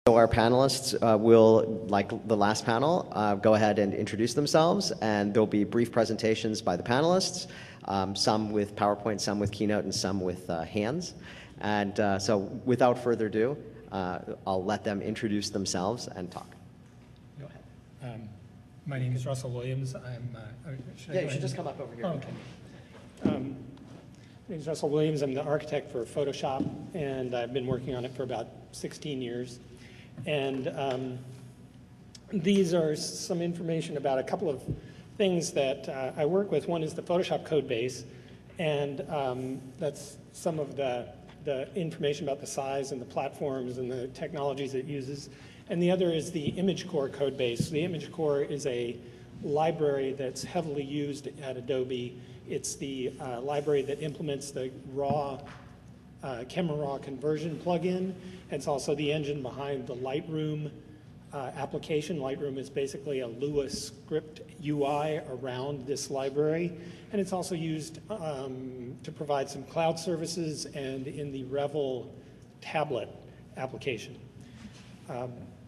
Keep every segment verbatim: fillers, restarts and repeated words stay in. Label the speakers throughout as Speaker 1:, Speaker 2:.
Speaker 1: So our panelists uh, will, like the last panel, uh, go ahead and introduce themselves, and there'll be brief presentations by the panelists, um, some with PowerPoint, some with Keynote, and some with uh, hands. And uh, so without further ado, uh, I'll let them introduce themselves and talk.
Speaker 2: Go ahead. Um, my name is Russell Williams. I'm, uh, should
Speaker 1: yeah, you should just come up over here.
Speaker 2: Oh, okay. Um, my name is Russell Williams. I'm the architect for Photoshop, and I've been working on it for about sixteen years. And um, these are some information about a couple of things that uh, I work with. One is the Photoshop code base, and um, that's some of the, the information about the size and the platforms and the technologies it uses. And the other is the ImageCore code base. The ImageCore is a library that's heavily used at Adobe. It's the uh, library that implements the raw Uh, Camera Raw conversion plugin. It's also the engine behind the Lightroom uh, application. Lightroom is basically a Lua script U I around this library. And it's also used um, to provide some cloud services and in the Revel tablet application. Um,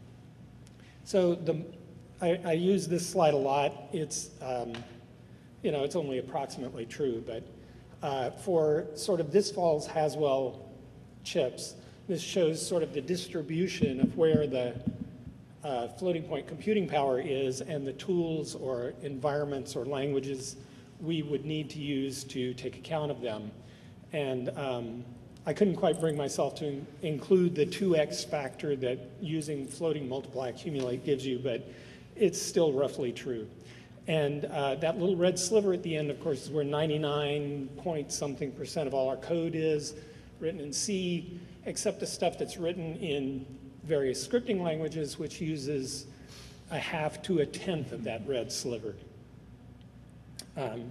Speaker 2: so the, I, I use this slide a lot. It's, um, you know, it's only approximately true, but Uh, for sort of this fall's Haswell chips, this shows sort of the distribution of where the uh, floating point computing power is and the tools or environments or languages we would need to use to take account of them. And um, I couldn't quite bring myself to in include the two X factor that using floating multiply accumulate gives you, but it's still roughly true. And uh, that little red sliver at the end, of course, is where ninety-nine point something percent of all our code is, written in C, except the stuff that's written in various scripting languages, which uses a half to a tenth of that red sliver. Um,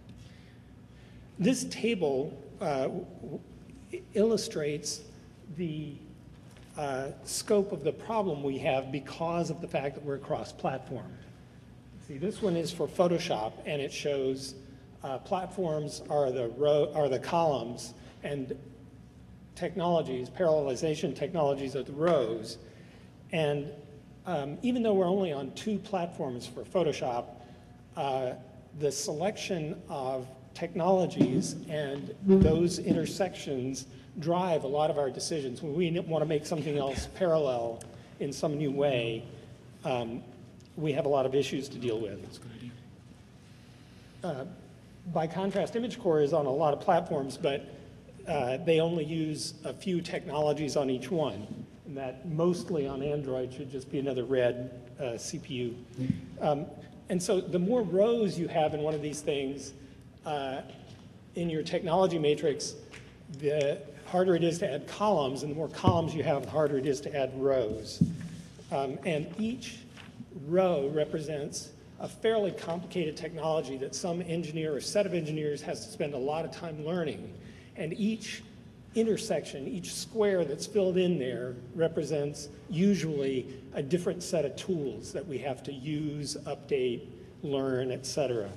Speaker 2: this table uh, illustrates the uh, scope of the problem we have because of the fact that we're cross-platform. See, this one is for Photoshop, and it shows uh, platforms are the row are the columns, and technologies, parallelization technologies, are the rows. And um, even though we're only on two platforms for Photoshop, uh, the selection of technologies and those intersections drive a lot of our decisions. When we want to make something else parallel in some new way, um, we have a lot of issues to deal with. Uh, by contrast, ImageCore is on a lot of platforms, but uh, they only use a few technologies on each one. And that mostly on Android should just be another red uh, C P U. Um, and so the more rows you have in one of these things uh, in your technology matrix, the harder it is to add columns, and the more columns you have, the harder it is to add rows. Um, and each row represents a fairly complicated technology that some engineer or set of engineers has to spend a lot of time learning. And each intersection, each square that's filled in there represents usually a different set of tools that we have to use, update, learn, et cetera.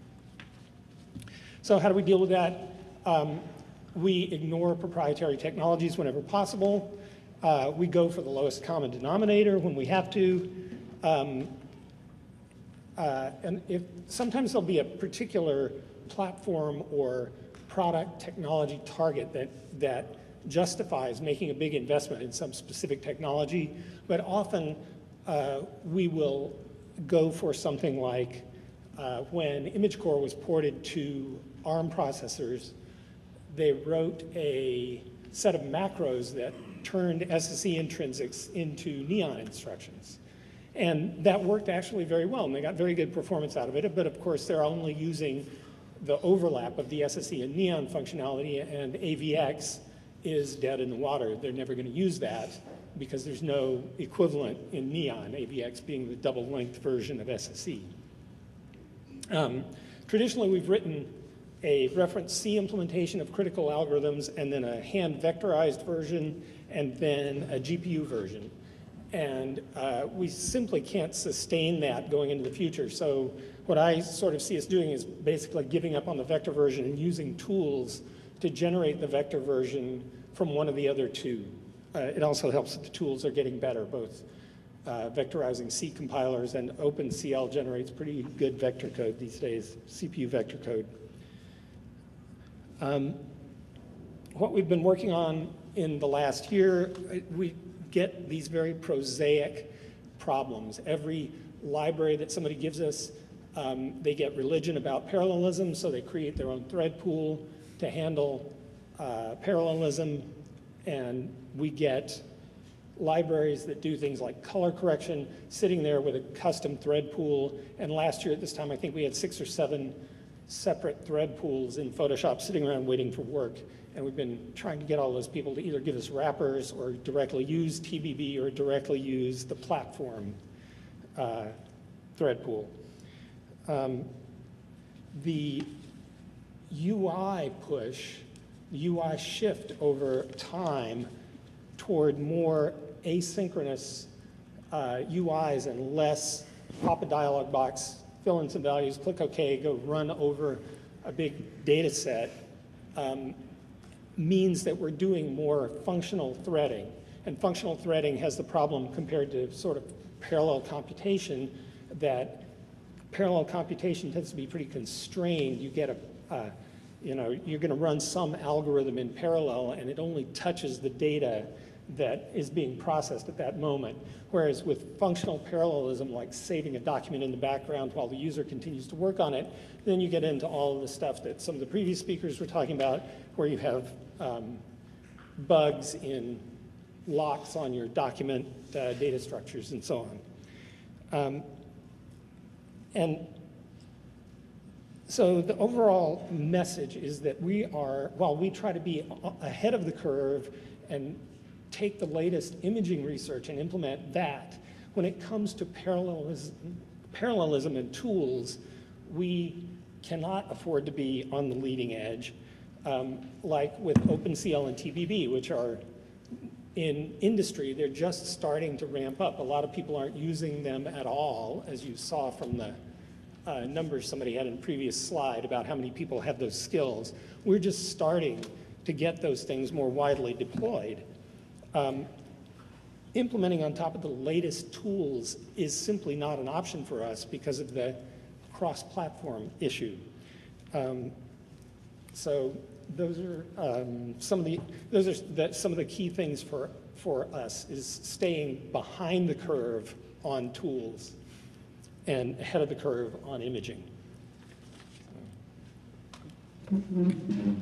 Speaker 2: So how do we deal with that? Um, we ignore proprietary technologies whenever possible. Uh, we go for the lowest common denominator when we have to. Um, uh, and if, sometimes there'll be a particular platform or product technology target that, that justifies making a big investment in some specific technology, but often uh, we will go for something like uh, when ImageCore was ported to ARM processors, they wrote a set of macros that turned S S E intrinsics into Neon instructions. And that worked actually very well, and they got very good performance out of it. But of course, they're only using the overlap of the S S E and Neon functionality, and A V X is dead in the water. They're never going to use that because there's no equivalent in Neon, A V X being the double-length version of S S E. Um, traditionally, we've written a reference C implementation of critical algorithms, and then a hand vectorized version, and then a G P U version. And uh, we simply can't sustain that going into the future. So what I sort of see us doing is basically giving up on the vector version and using tools to generate the vector version from one of the other two. uh, it also helps that the tools are getting better, both uh, vectorizing C compilers and OpenCL generates pretty good vector code these days, C P U vector code. Um, what we've been working on in the last year, we get these very prosaic problems. Every library that somebody gives us, um, they get religion about parallelism, so they create their own thread pool to handle uh, parallelism, and we get libraries that do things like color correction, sitting there with a custom thread pool, and last year at this time I think we had six or seven separate thread pools in Photoshop sitting around waiting for work. And we've been trying to get all those people to either give us wrappers or directly use T B B or directly use the platform uh, thread pool. Um, the U I push, the U I shift over time toward more asynchronous uh, U Is and less pop a dialog box, fill in some values, click OK, go run over a big data set. Um, means that we're doing more functional threading. And functional threading has the problem compared to sort of parallel computation that parallel computation tends to be pretty constrained. You get a, uh, you know, you're going to run some algorithm in parallel and it only touches the data that is being processed at that moment. Whereas with functional parallelism, like saving a document in the background while the user continues to work on it, then you get into all of the stuff that some of the previous speakers were talking about, where you have um, bugs in locks on your document uh, data structures and so on. Um, and so the overall message is that we are, while we try to be ahead of the curve and take the latest imaging research and implement that, when it comes to parallelism, parallelism and tools, we cannot afford to be on the leading edge, um, like with OpenCL and T B B, which are in industry, they're just starting to ramp up. A lot of people aren't using them at all, as you saw from the uh, numbers somebody had in a previous slide about how many people have those skills. We're just starting to get those things more widely deployed. Um, implementing on top of the latest tools is simply not an option for us because of the cross-platform issue. Um, so those are um, some of the those are the, some of the key things for for us is staying behind the curve on tools and ahead of the curve on imaging. Mm-hmm.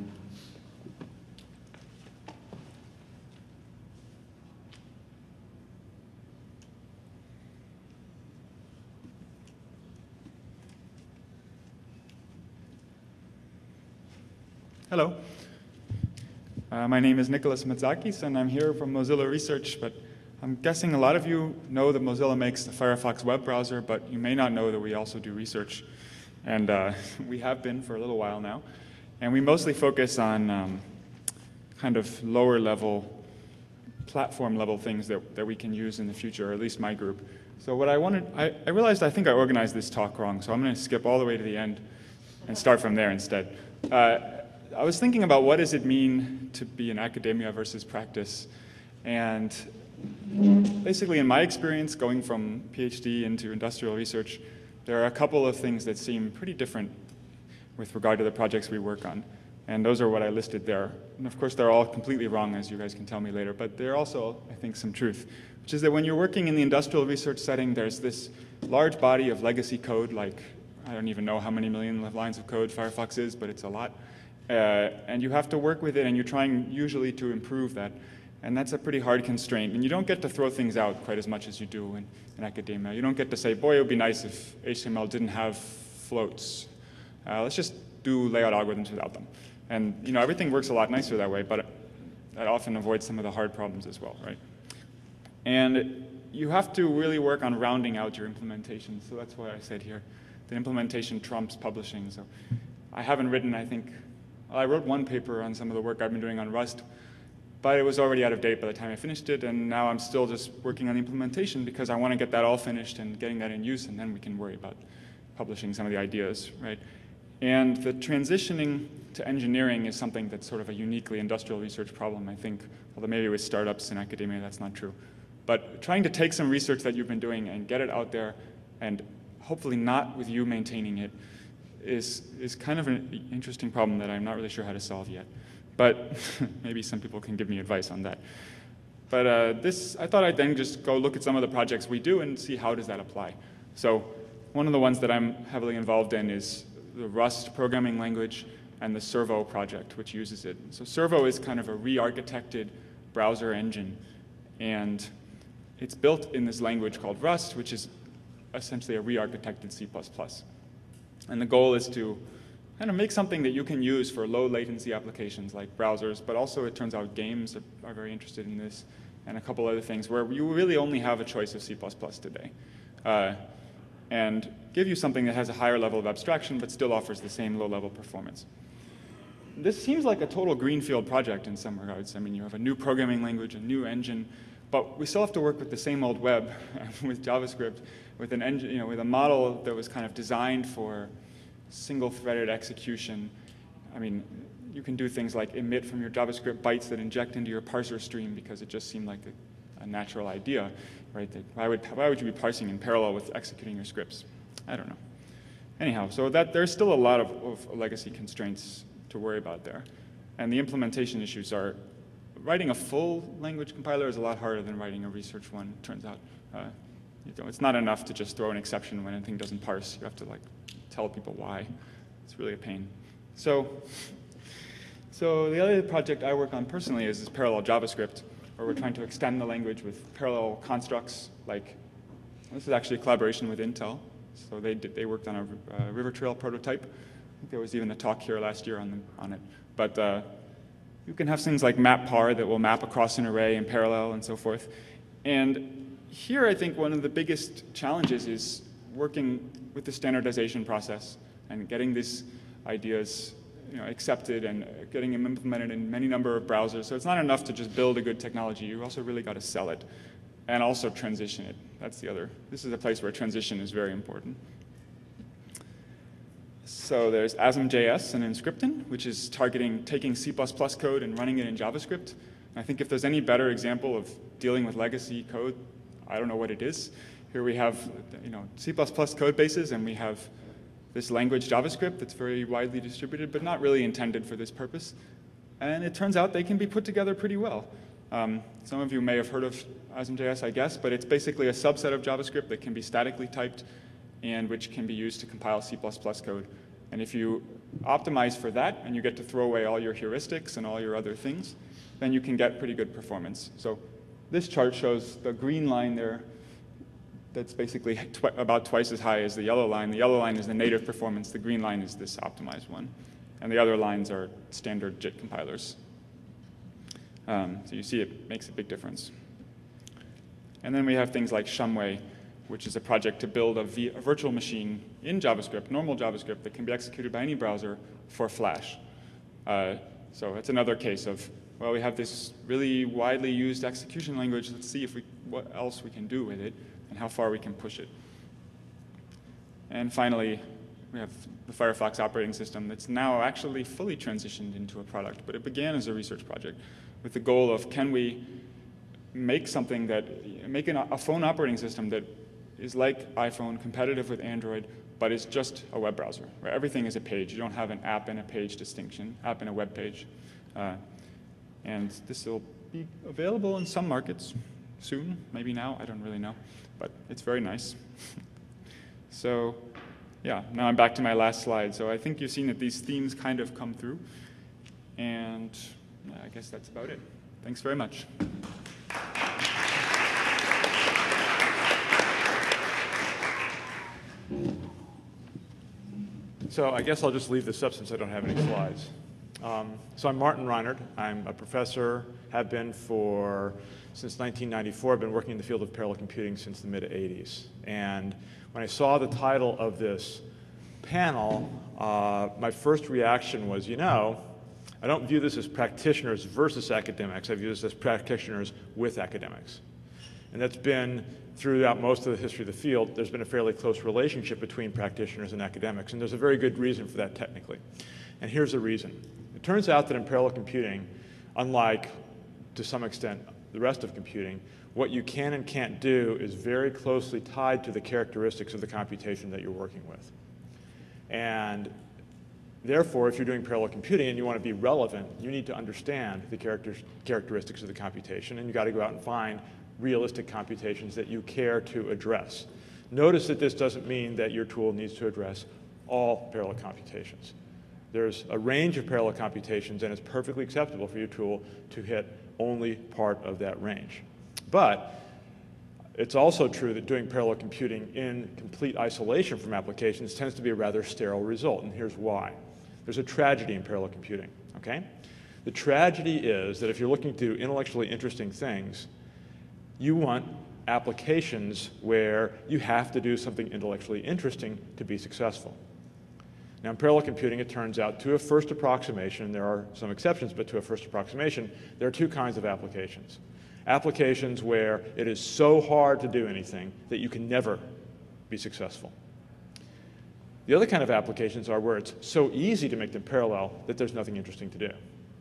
Speaker 3: Hello. Uh, my name is Nicholas Matsakis, and I'm here from Mozilla Research, but I'm guessing a lot of you know that Mozilla makes the Firefox web browser, but you may not know that we also do research. And uh, we have been for a little while now. And we mostly focus on um, kind of lower level, platform level things that, that we can use in the future, or at least my group. So what I wanted, I, I realized I think I organized this talk wrong, so I'm going to skip all the way to the end and start from there instead. Uh, I was thinking about what does it mean to be in academia versus practice. And basically in my experience going from PhD into industrial research, there are a couple of things that seem pretty different with regard to the projects we work on. And those are what I listed there. And of course they're all completely wrong, as you guys can tell me later, but there are also, I think, some truth, which is that when you're working in the industrial research setting, there's this large body of legacy code, like I don't even know how many million lines of code Firefox is, but it's a lot. Uh, and you have to work with it, and you're trying usually to improve that. And that's a pretty hard constraint. And you don't get to throw things out quite as much as you do in, in academia. You don't get to say, boy, it would be nice if H T M L didn't have floats. Uh, let's just do layout algorithms without them. And you know, everything works a lot nicer that way, but that often avoids some of the hard problems as well, right? And you have to really work on rounding out your implementation. So that's why I said here, the implementation trumps publishing. So I haven't written, I think, I wrote one paper on some of the work I've been doing on Rust, but it was already out of date by the time I finished it, and now I'm still just working on the implementation because I want to get that all finished and getting that in use, and then we can worry about publishing some of the ideas, right? And the transitioning to engineering is something that's sort of a uniquely industrial research problem, I think, although maybe with startups in academia that's not true. But trying to take some research that you've been doing and get it out there, and hopefully not with you maintaining it, is, is kind of an interesting problem that I'm not really sure how to solve yet. But maybe some people can give me advice on that. But uh, this, I thought I'd then just go look at some of the projects we do and see how does that apply. So one of the ones that I'm heavily involved in is the Rust programming language and the Servo project, which uses it. So Servo is kind of a re-architected browser engine, and it's built in this language called Rust, which is essentially a re-architected C plus plus. And the goal is to kind of make something that you can use for low latency applications like browsers, but also it turns out games are, are very interested in this, and a couple other things where you really only have a choice of C plus plus today. Uh, and give you something that has a higher level of abstraction but still offers the same low-level performance. This seems like a total greenfield project in some regards. I mean, you have a new programming language, a new engine, but we still have to work with the same old web with JavaScript, with an engine, you know, with a model that was kind of designed for single-threaded execution. I mean, you can do things like emit from your JavaScript bytes that inject into your parser stream because it just seemed like a, a natural idea, right? That why would why would you be parsing in parallel with executing your scripts? I don't know. Anyhow, so that there's still a lot of, of legacy constraints to worry about there, and the implementation issues are. Writing a full language compiler is a lot harder than writing a research one, it turns out. Uh, you know, it's not enough to just throw an exception when anything doesn't parse. You have to like tell people why. It's really a pain. So, so the other project I work on personally is this parallel JavaScript, where we're trying to extend the language with parallel constructs. Like, this is actually a collaboration with Intel. So they did, they worked on a uh, river trail prototype. I think there was even a talk here last year on the, on it. But uh, you can have things like mappar that will map across an array in parallel and so forth. And here I think one of the biggest challenges is working with the standardization process and getting these ideas, you know, accepted and getting them implemented in many number of browsers. So it's not enough to just build a good technology. You also really got to sell it and also transition it. That's the other. This is a place where transition is very important. So there's Asm.js and Inscripton, which is targeting taking C plus plus code and running it in JavaScript. And I think if there's any better example of dealing with legacy code, I don't know what it is. Here we have, you know, C plus plus code bases, and we have this language JavaScript that's very widely distributed, but not really intended for this purpose. And it turns out they can be put together pretty well. Um, some of you may have heard of Asm.js, I guess, but it's basically a subset of JavaScript that can be statically typed and which can be used to compile C plus plus code. And if you optimize for that and you get to throw away all your heuristics and all your other things, then you can get pretty good performance. So this chart shows the green line there that's basically tw about twice as high as the yellow line. The yellow line is the native performance. The green line is this optimized one. And the other lines are standard JIT compilers. Um, so you see it makes a big difference. And then we have things like Shumway, which is a project to build a, v a virtual machine in JavaScript, normal JavaScript, that can be executed by any browser for Flash. Uh, so it's another case of, well, we have this really widely used execution language. Let's see if we, what else we can do with it and how far we can push it. And finally, we have the Firefox operating system that's now actually fully transitioned into a product, but it began as a research project with the goal of, can we make something that, make an, a phone operating system that is like iPhone, competitive with Android, but is just a web browser, where everything is a page. You don't have an app and a page distinction, app and a web page. Uh, and this will be available in some markets soon, maybe now, I don't really know, but it's very nice. So yeah, now I'm back to my last slide. So I think you've seen that these themes kind of come through, and I guess that's about it. Thanks very much.
Speaker 4: So I guess I'll just leave this up since I don't have any slides. Um, so I'm Martin Reinert. I'm a professor, have been for, since nineteen ninety-four. I've been working in the field of parallel computing since the mid eighties. And when I saw the title of this panel, uh, my first reaction was, you know, I don't view this as practitioners versus academics. I view this as practitioners with academics. And that's been, throughout most of the history of the field, there's been a fairly close relationship between practitioners and academics, and there's a very good reason for that technically. And here's the reason. It turns out that in parallel computing, unlike, to some extent, the rest of computing, what you can and can't do is very closely tied to the characteristics of the computation that you're working with. And therefore, if you're doing parallel computing and you want to be relevant, you need to understand the character characteristics of the computation, and you've got to go out and find realistic computations that you care to address. Notice that this doesn't mean that your tool needs to address all parallel computations. There's a range of parallel computations, and it's perfectly acceptable for your tool to hit only part of that range. But it's also true that doing parallel computing in complete isolation from applications tends to be a rather sterile result, and here's why. There's a tragedy in parallel computing, okay? The tragedy is that if you're looking to do intellectually interesting things, you want applications where you have to do something intellectually interesting to be successful. Now, in parallel computing, it turns out, to a first approximation, and there are some exceptions, but to a first approximation, there are two kinds of applications. Applications where it is so hard to do anything that you can never be successful. The other kind of applications are where it's so easy to make them parallel that there's nothing interesting to do.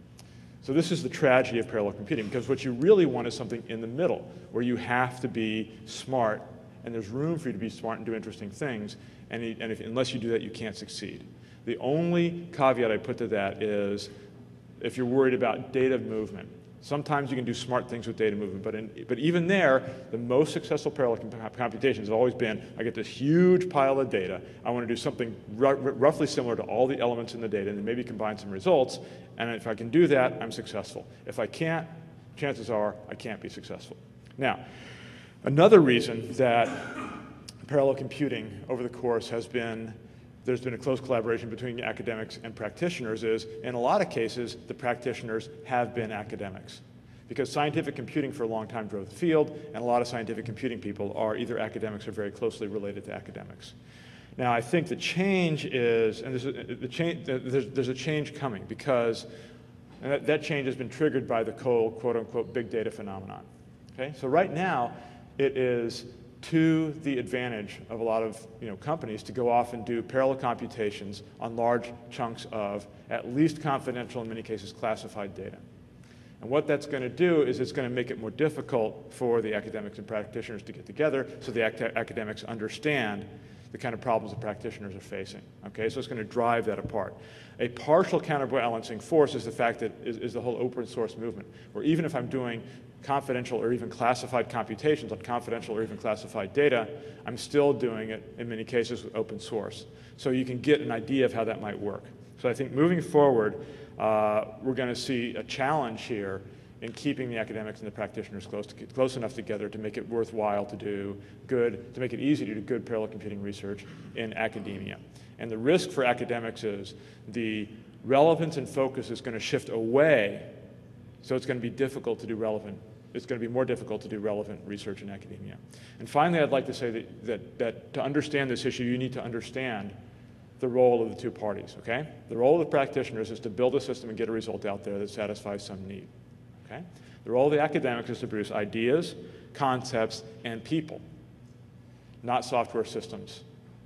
Speaker 4: So this is the tragedy of parallel computing, because what you really want is something in the middle, where you have to be smart, and there's room for you to be smart and do interesting things, and, and if, unless you do that, you can't succeed. The only caveat I put to that is if you're worried about data movement. Sometimes you can do smart things with data movement, but, in, but even there, the most successful parallel comp computations have always been, I get this huge pile of data, I want to do something roughly similar to all the elements in the data, and then maybe combine some results, and if I can do that, I'm successful. If I can't, chances are I can't be successful. Now, another reason that parallel computing over the course has been, there's been a close collaboration between academics and practitioners is, in a lot of cases, the practitioners have been academics. Because scientific computing for a long time drove the field, and a lot of scientific computing people are either academics or very closely related to academics. Now, I think the change is, and there's a, the change, there's, there's a change coming, because and that, that change has been triggered by the whole quote-unquote big data phenomenon. Okay? So right now, it is to the advantage of a lot of you know, companies to go off and do parallel computations on large chunks of at least confidential, in many cases classified data. And what that's going to do is it's going to make it more difficult for the academics and practitioners to get together so the ac academics understand the kind of problems the practitioners are facing. Okay, so it's going to drive that apart. A partial counterbalancing force is the fact that is, is the whole open source movement, where even if I'm doing confidential or even classified computations on confidential or even classified data, I'm still doing it in many cases with open source. So you can get an idea of how that might work. So I think moving forward, uh, we're going to see a challenge here in keeping the academics and the practitioners close, to, close enough together to make it worthwhile to do good, to make it easy to do good parallel computing research in academia. And the risk for academics is the relevance and focus is going to shift away, so it's going to be difficult to do relevant, it's going to be more difficult to do relevant research in academia. And finally, I'd like to say that, that, that to understand this issue, you need to understand the role of the two parties, okay? The role of the practitioners is to build a system and get a result out there that satisfies some need. Okay? The role of the academics is to produce ideas, concepts, and people, not software systems.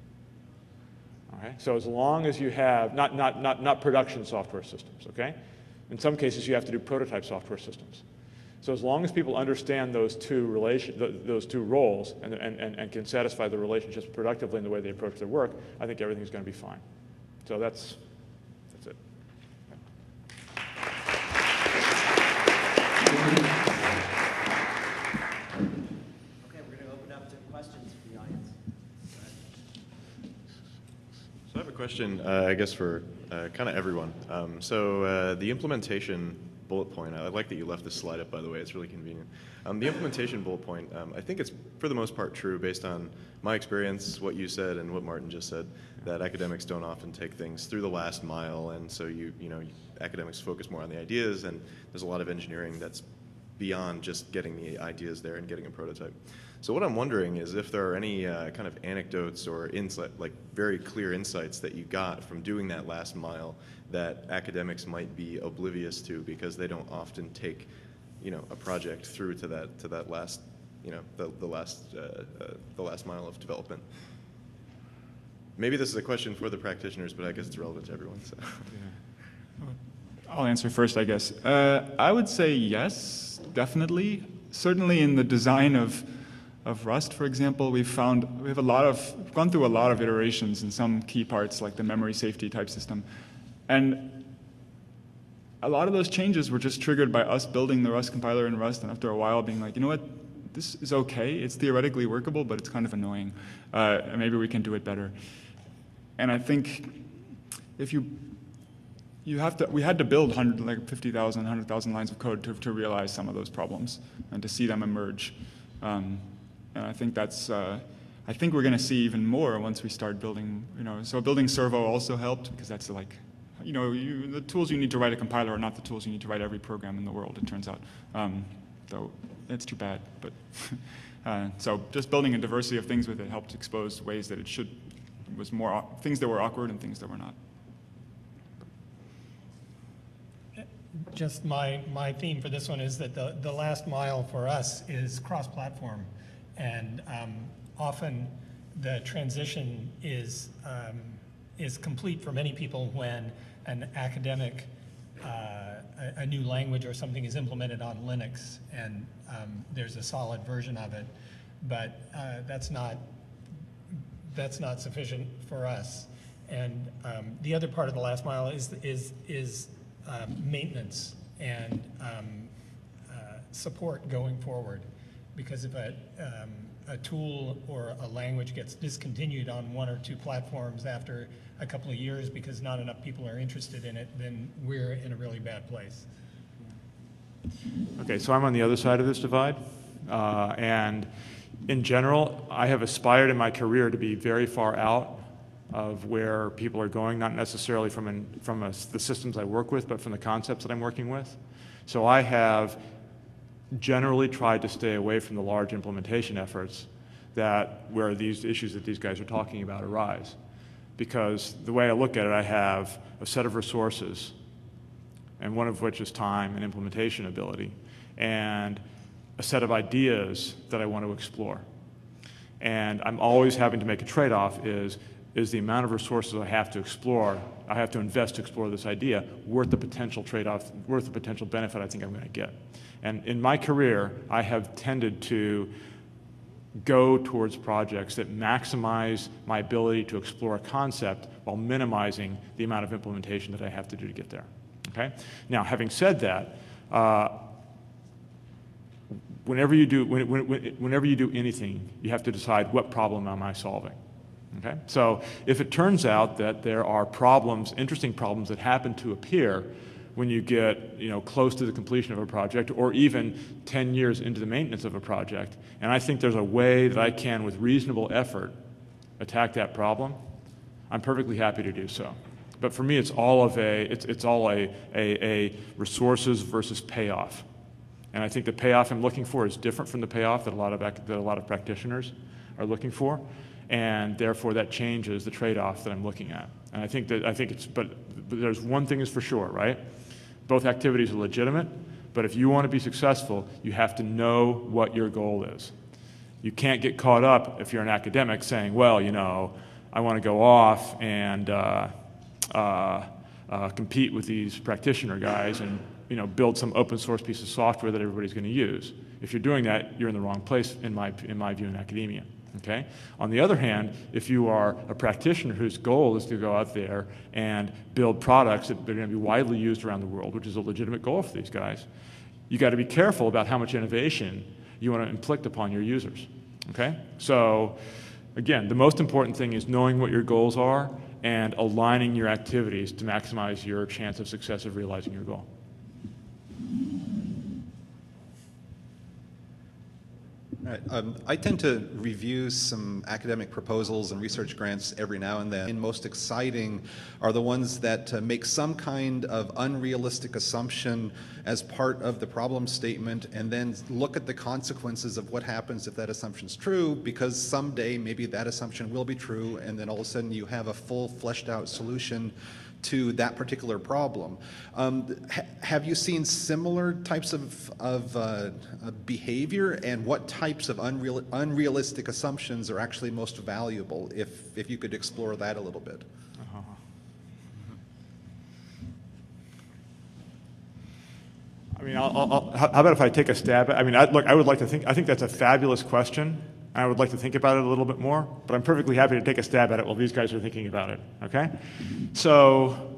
Speaker 4: Okay? So as long as you have, not, not, not, not production software systems, okay? In some cases, you have to do prototype software systems. So as long as people understand those two, relation, those two roles and, and, and can satisfy the relationships productively in the way they approach their work, I think everything's going to be fine. So that's, that's it.
Speaker 1: Okay, we're going to open up to questions from the audience.
Speaker 5: So I have a question, uh, I guess, for uh, kind of everyone. Um, so uh, the implementation bullet point, I like that you left this slide up, by the way, it's really convenient. Um, the implementation bullet point, um, I think it's for the most part true based on my experience, what you said and what Martin just said, that academics don't often take things through the last mile, and so you, you know, academics focus more on the ideas, and there's a lot of engineering that's beyond just getting the ideas there and getting a prototype. So what I'm wondering is if there are any uh, kind of anecdotes or insight, like very clear insights that you got from doing that last mile that academics might be oblivious to because they don't often take, you know, a project through to that to that last you know, the, the last, uh, uh, the last mile of development. Maybe this is a question for the practitioners, but I guess it's relevant to everyone. So.
Speaker 3: I'll answer first, I guess. Uh, I would say yes, definitely. Certainly in the design of of Rust, for example, we've found we have a lot of we've gone through a lot of iterations in some key parts, like the memory safety type system, and a lot of those changes were just triggered by us building the Rust compiler in Rust, and after a while being like, you know what, this is okay. It's theoretically workable, but it's kind of annoying. Uh, maybe we can do it better. And I think if you You have to, we had to build one hundred, like fifty thousand, one hundred thousand lines of code to, to realize some of those problems and to see them emerge. Um, and I think that's, uh, I think we're going to see even more once we start building, you know, so building Servo also helped because that's like, you know, you, the tools you need to write a compiler are not the tools you need to write every program in the world, it turns out. Um, so it's too bad, but uh, so just building a diversity of things with it helped expose ways that it should, was more, things that were awkward and things that were not.
Speaker 2: Just my, my theme for this one is that the, the last mile for us is cross-platform. And um, often the transition is, um, is complete for many people when an academic, uh, a, a new language or something is implemented on Linux and um, there's a solid version of it. But uh, that's not, that's not sufficient for us. And um, the other part of the last mile is, is, is Um, maintenance and um, uh, support going forward. Because if a, um, a tool or a language gets discontinued on one or two platforms after a couple of years because not enough people are interested in it, then we're in a really bad place.
Speaker 4: Okay, so I'm on the other side of this divide. Uh, and in general, I have aspired in my career to be very far out of where people are going, not necessarily from, an, from a, the systems I work with, but from the concepts that I'm working with. So I have generally tried to stay away from the large implementation efforts that where these issues that these guys are talking about arise. Because the way I look at it, I have a set of resources, and one of which is time and implementation ability, and a set of ideas that I want to explore. And I'm always having to make a trade-off is, is the amount of resources I have to explore, I have to invest to explore this idea, worth the potential trade-off, worth the potential benefit I think I'm going to get. And in my career, I have tended to go towards projects that maximize my ability to explore a concept while minimizing the amount of implementation that I have to do to get there. Okay? Now, having said that, uh, whenever you do, when, when, whenever you do anything, you have to decide what problem am I solving. Okay? So if it turns out that there are problems, interesting problems that happen to appear when you get you know, close to the completion of a project or even ten years into the maintenance of a project, and I think there's a way that I can, with reasonable effort, attack that problem, I'm perfectly happy to do so. But for me, it's all of a, it's, it's all a, a, a resources versus payoff. And I think the payoff I'm looking for is different from the payoff that a lot of, that a lot of practitioners are looking for. And therefore that changes the trade-off that I'm looking at. And I think that, I think it's, but, but there's one thing is for sure, right? Both activities are legitimate, but if you want to be successful, you have to know what your goal is. You can't get caught up if you're an academic saying, well, you know, I want to go off and uh, uh, uh, compete with these practitioner guys and you know, build some open source piece of software that everybody's going to use. If you're doing that, you're in the wrong place in my, in my view in academia. Okay? On the other hand, if you are a practitioner whose goal is to go out there and build products that are going to be widely used around the world, which is a legitimate goal for these guys, you got to be careful about how much innovation you want to inflict upon your users. Okay? So, again, the most important thing is knowing what your goals are and aligning your activities to maximize your chance of success of realizing your goal.
Speaker 6: All right. Um, I tend to review some academic proposals and research grants every now and then. And most exciting are the ones that uh, make some kind of unrealistic assumption as part of the problem statement and then look at the consequences of what happens if that assumption is true, because someday maybe that assumption will be true and then all of a sudden you have a full fleshed out solution to that particular problem. Um, ha have you seen similar types of, of uh, behavior, and what types of unreal unrealistic assumptions are actually most valuable, if, if you could explore that a little bit?
Speaker 4: Uh-huh. I mean, I'll, I'll, how about if I take a stab at, I mean, I, look, I would like to think, I think that's a fabulous question. I would like to think about it a little bit more, but I'm perfectly happy to take a stab at it while these guys are thinking about it, okay? So,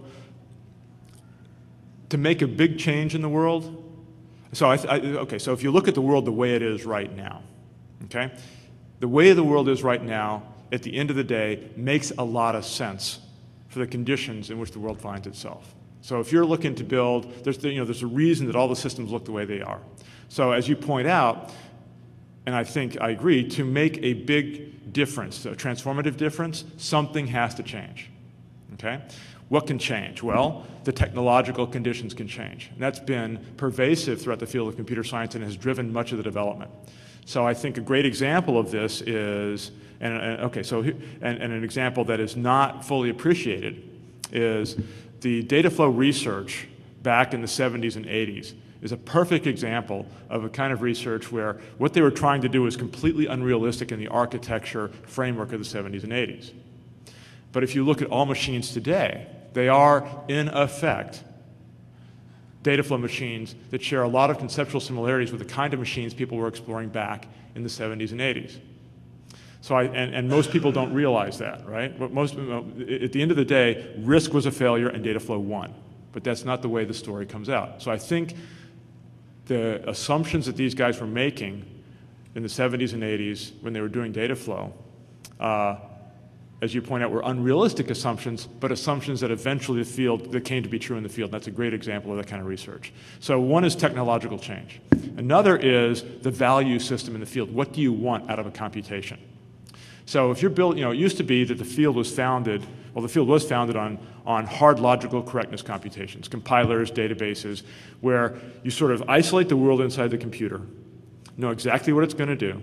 Speaker 4: to make a big change in the world, so I, I, okay, so if you look at the world the way it is right now, okay? The way the world is right now, at the end of the day, makes a lot of sense for the conditions in which the world finds itself. So if you're looking to build, there's, you know, there's a reason that all the systems look the way they are. So as you point out, and I think I agree, to make a big difference, a transformative difference, something has to change, okay? What can change? Well, the technological conditions can change. And that's been pervasive throughout the field of computer science and has driven much of the development. So I think a great example of this is, and, and okay, so, and, and an example that is not fully appreciated is the data flow research back in the seventies and eighties is a perfect example of a kind of research where what they were trying to do was completely unrealistic in the architecture framework of the seventies and eighties. But if you look at all machines today, they are, in effect, data flow machines that share a lot of conceptual similarities with the kind of machines people were exploring back in the seventies and eighties. So I, and, and most people don't realize that, right? But most, at the end of the day, RISC was a failure and data flow won. But that's not the way the story comes out. So I think the assumptions that these guys were making in the seventies and eighties when they were doing data flow, uh, as you point out, were unrealistic assumptions, but assumptions that eventually the field, that came to be true in the field. That's a great example of that kind of research. So one is technological change. Another is the value system in the field. What do you want out of a computation? So if you're built, you know, it used to be that the field was founded, well, the field was founded on, on hard logical correctness computations, compilers, databases, where you sort of isolate the world inside the computer, know exactly what it's going to do,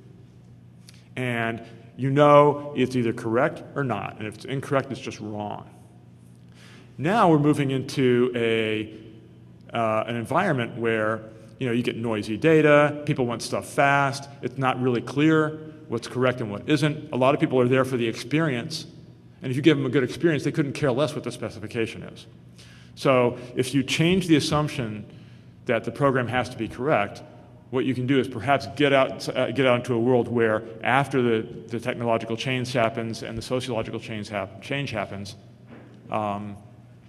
Speaker 4: and you know it's either correct or not, and if it's incorrect, it's just wrong. Now we're moving into a, uh, an environment where, you know, you get noisy data, people want stuff fast, it's not really clear what's correct and what isn't. A lot of people are there for the experience, and if you give them a good experience, they couldn't care less what the specification is. So if you change the assumption that the program has to be correct, what you can do is perhaps get out, uh, get out into a world where after the, the technological change happens and the sociological change, hap change happens, um,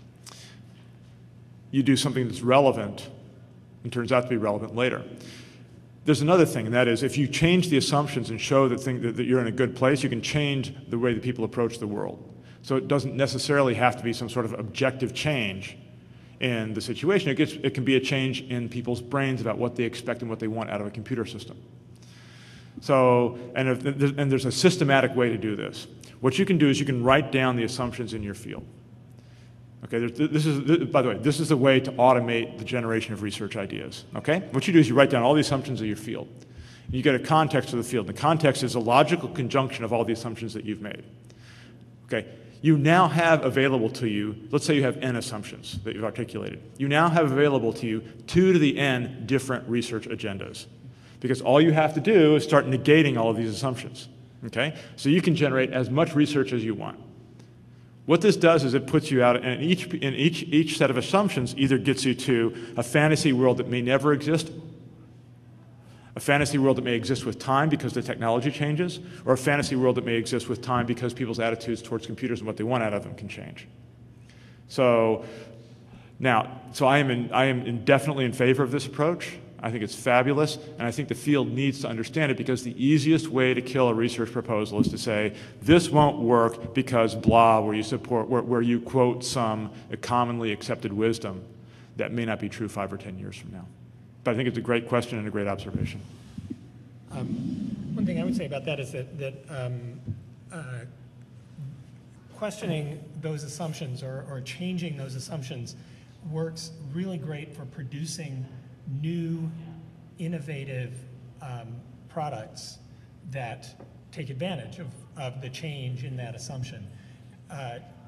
Speaker 4: you do something that's relevant and turns out to be relevant later. There's another thing, and that is if you change the assumptions and show that, thing, that, that you're in a good place, you can change the way that people approach the world. So it doesn't necessarily have to be some sort of objective change in the situation. It, gets, it can be a change in people's brains about what they expect and what they want out of a computer system. So, and, if, and there's a systematic way to do this. What you can do is you can write down the assumptions in your field. Okay, this is, this, by the way, this is the way to automate the generation of research ideas. Okay? What you do is you write down all the assumptions of your field. You get a context of the field. The context is a logical conjunction of all the assumptions that you've made. Okay? You now have available to you, let's say you have n assumptions that you've articulated. You now have available to you two to the n different research agendas. Because all you have to do is start negating all of these assumptions. Okay? So you can generate as much research as you want. What this does is it puts you out, and each, in each, each set of assumptions either gets you to a fantasy world that may never exist, a fantasy world that may exist with time because the technology changes, or a fantasy world that may exist with time because people's attitudes towards computers and what they want out of them can change. So now, so I am, in, I am in definitely in favor of this approach. I think it's fabulous, and I think the field needs to understand it, because the easiest way to kill a research proposal is to say, this won't work because blah, where you support, where, where you quote some commonly accepted wisdom that may not be true five or ten years from now. But I think it's a great question and a great observation.
Speaker 2: Um, one thing I would say about that is that, that um, uh, questioning those assumptions or, or changing those assumptions works really great for producing new, innovative um, products that take advantage of, of the change in that assumption. Uh,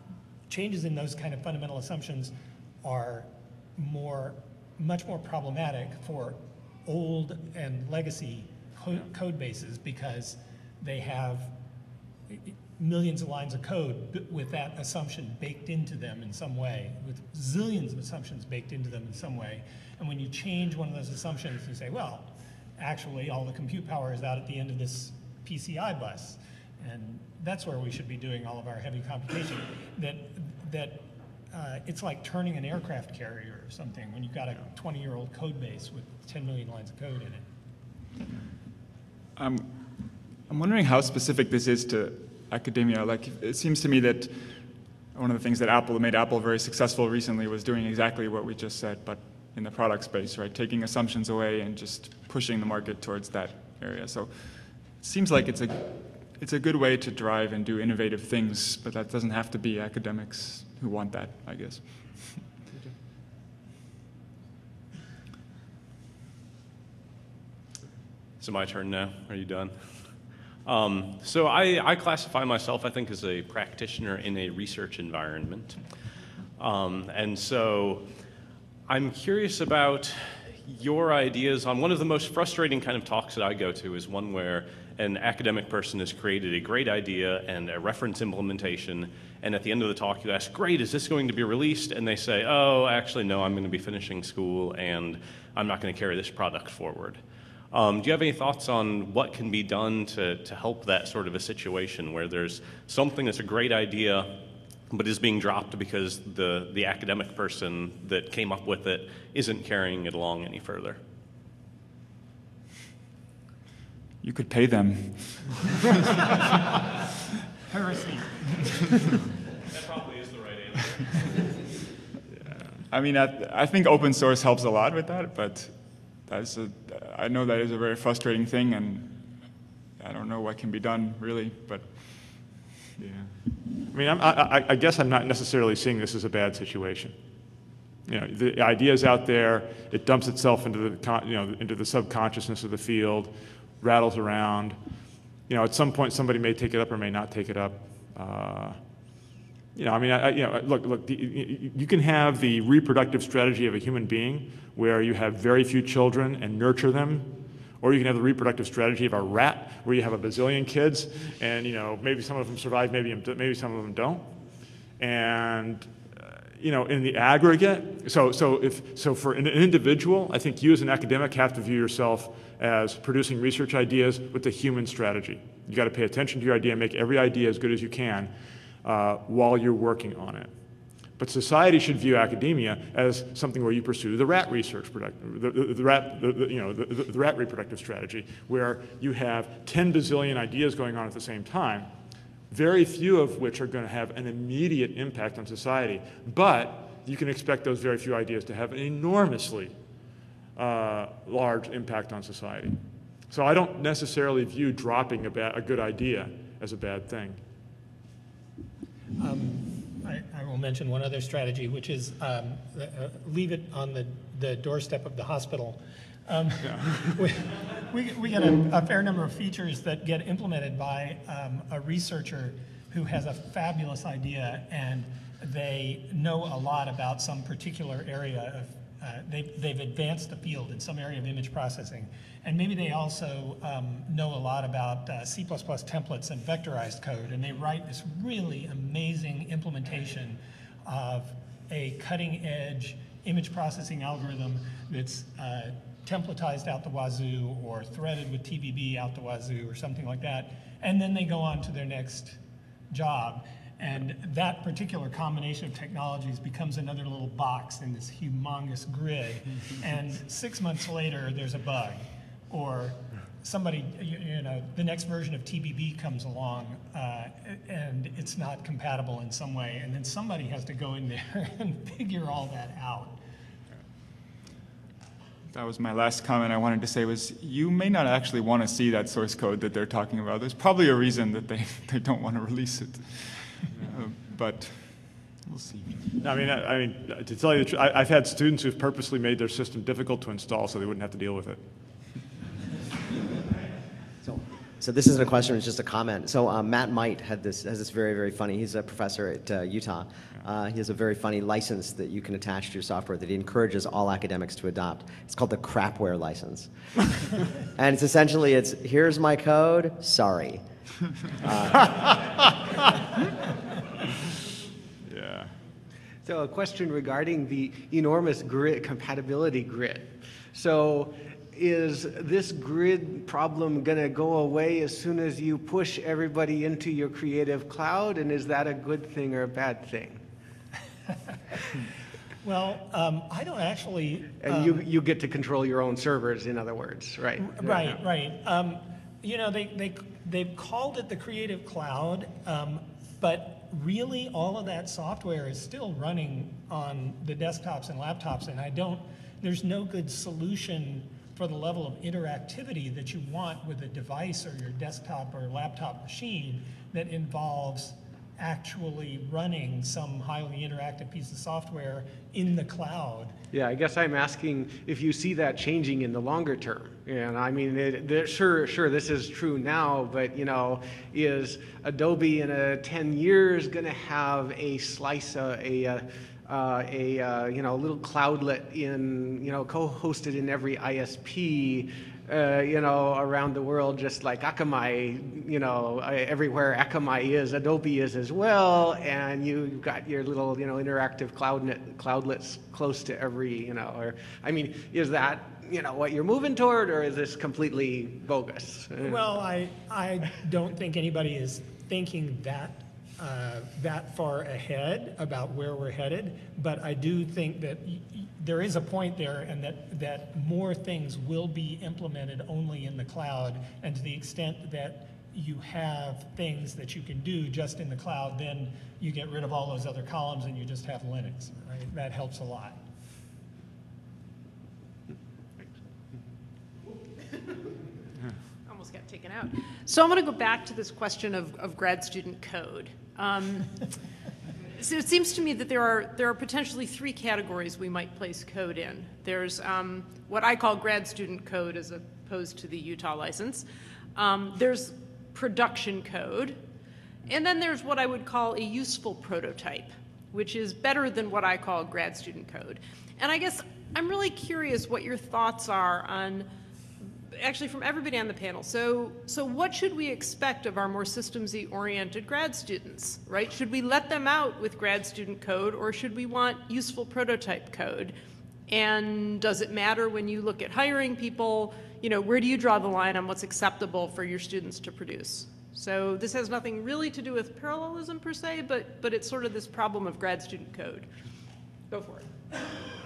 Speaker 2: changes in those kind of fundamental assumptions are more, much more problematic for old and legacy co code bases because they have millions of lines of code with that assumption baked into them in some way, with zillions of assumptions baked into them in some way. And when you change one of those assumptions, you say, well, actually all the compute power is out at the end of this P C I bus. And that's where we should be doing all of our heavy computation. That, that uh, it's like turning an aircraft carrier or something when you've got a twenty-year-old code base with ten million lines of code in it.
Speaker 3: Um, I'm wondering how specific this is to academia. Like, it seems to me that one of the things that Apple made Apple very successful recently was doing exactly what we just said, but in the product space, right? Taking assumptions away and just pushing the market towards that area. So it seems like it's a it's a good way to drive and do innovative things, but that doesn't have to be academics who want that, I guess.
Speaker 7: So my turn now. Are you done? Um, so I, I classify myself, I think, as a practitioner in a research environment. Um, and so I'm curious about your ideas on one of the most frustrating kind of talks that I go to is one where an academic person has created a great idea and a reference implementation, and at the end of the talk you ask, great, is this going to be released? And they say, oh, actually, no, I'm going to be finishing school and I'm not going to carry this product forward. Um, do you have any thoughts on what can be done to, to help that sort of a situation where there's something that's a great idea but is being dropped because the, the academic person that came up with it isn't carrying it along any further?
Speaker 3: You could pay them.
Speaker 2: Heresy.
Speaker 7: That probably is the right answer.
Speaker 3: Yeah. I mean, I, I think open source helps a lot with that, but that's a, I know that is a very frustrating thing, and I don't know what can be done, really, but yeah.
Speaker 4: I mean, I'm, I, I guess I'm not necessarily seeing this as a bad situation. You know, the idea is out there. It dumps itself into the, you know, into the subconsciousness of the field, rattles around. You know, at some point somebody may take it up or may not take it up. Uh, you know, I mean, I, I, you know, look, look. The, you, you can have the reproductive strategy of a human being, where you have very few children and nurture them, or you can have the reproductive strategy of a rat, where you have a bazillion kids, and you know, maybe some of them survive, maybe maybe some of them don't, and you know, in the aggregate, so so if so for an individual, I think you as an academic have to view yourself as producing research ideas with the human strategy. You got to pay attention to your idea and make every idea as good as you can uh, while you're working on it. But society should view academia as something where you pursue the rat research, product, the, the, the rat, the, the, you know, the, the rat reproductive strategy, where you have ten bazillion ideas going on at the same time, very few of which are going to have an immediate impact on society. But you can expect those very few ideas to have an enormously uh, large impact on society. So I don't necessarily view dropping a, ba a good idea as a bad thing.
Speaker 2: Um, I, I will mention one other strategy, which is um, uh, leave it on the, the doorstep of the hospital. Um, yeah. we, we, we get a, a fair number of features that get implemented by um, a researcher who has a fabulous idea, and they know a lot about some particular area of, uh, they've, they've advanced the field in some area of image processing. And maybe they also um, know a lot about uh, C plus plus templates and vectorized code, and they write this really amazing implementation of a cutting edge image processing algorithm that's uh, templatized out the wazoo or threaded with T B B out the wazoo or something like that. And then they go on to their next job. And that particular combination of technologies becomes another little box in this humongous grid. And six months later, there's a bug. Or somebody, you, you know, the next version of T B B comes along uh, and it's not compatible in some way. And then somebody has to go in there and figure all that out.
Speaker 3: That was my last comment I wanted to say was you may not actually want to see that source code that they're talking about. There's probably a reason that they, they don't want to release it. Uh, but we'll see.
Speaker 4: I mean, I, I mean, to tell you the truth, I, I've had students who've purposely made their system difficult to install so they wouldn't have to deal with it.
Speaker 1: So So this isn't a question, it's just a comment. So um, Matt Might had this, has this very, very funny, he's a professor at uh, Utah. Uh, he has a very funny license that you can attach to your software that he encourages all academics to adopt. It's called the crapware license. And it's essentially, it's, here's my code, sorry. Uh,
Speaker 4: Yeah.
Speaker 8: So a question regarding the enormous grid compatibility grid. So is this grid problem going to go away as soon as you push everybody into your Creative Cloud? And is that a good thing or a bad thing?
Speaker 2: Well, um, I don't actually.
Speaker 8: And
Speaker 2: um,
Speaker 8: you, you get to control your own servers, in other words, right?
Speaker 2: Right, right. Um, you know, they, they, they've called it the Creative Cloud, um, but really all of that software is still running on the desktops and laptops, and I don't, there's no good solution for the level of interactivity that you want with a device or your desktop or laptop machine that involves actually running some highly interactive piece of software in the cloud.
Speaker 8: Yeah, I guess I'm asking if you see that changing in the longer term. And I mean, it, it, sure, sure, this is true now, but you know, is Adobe in a ten years going to have a slice, uh, a, uh, uh, a uh, you know, little cloudlet in, you know, co-hosted in every I S P, uh, you know, around the world, just like Akamai, you know, everywhere Akamai is, Adobe is as well, and you've got your little, you know, interactive cloudnet, cloudlets close to every, you know, or, I mean, is that, you know, what you're moving toward, or is this completely bogus?
Speaker 2: Well, I, I don't think anybody is thinking that uh, that far ahead about where we're headed, but I do think that y y there is a point there, and that, that more things will be implemented only in the cloud, and to the extent that you have things that you can do just in the cloud, then you get rid of all those other columns and you just have Linux, right? That helps a lot.
Speaker 9: Almost got taken out. So I'm going to go back to this question of, of grad student code. Um, so it seems to me that there are, there are potentially three categories we might place code in. There's um, what I call grad student code as opposed to the Utah license. Um, there's production code. And then there's what I would call a useful prototype, which is better than what I call grad student code. And I guess I'm really curious what your thoughts are on, actually from everybody on the panel. So, so what should we expect of our more systems-y oriented grad students, right? Should we let them out with grad student code, or should we want useful prototype code? And does it matter when you look at hiring people? You know, where do you draw the line on what's acceptable for your students to produce? So this has nothing really to do with parallelism per se, but, but it's sort of this problem of grad student code. Go for it.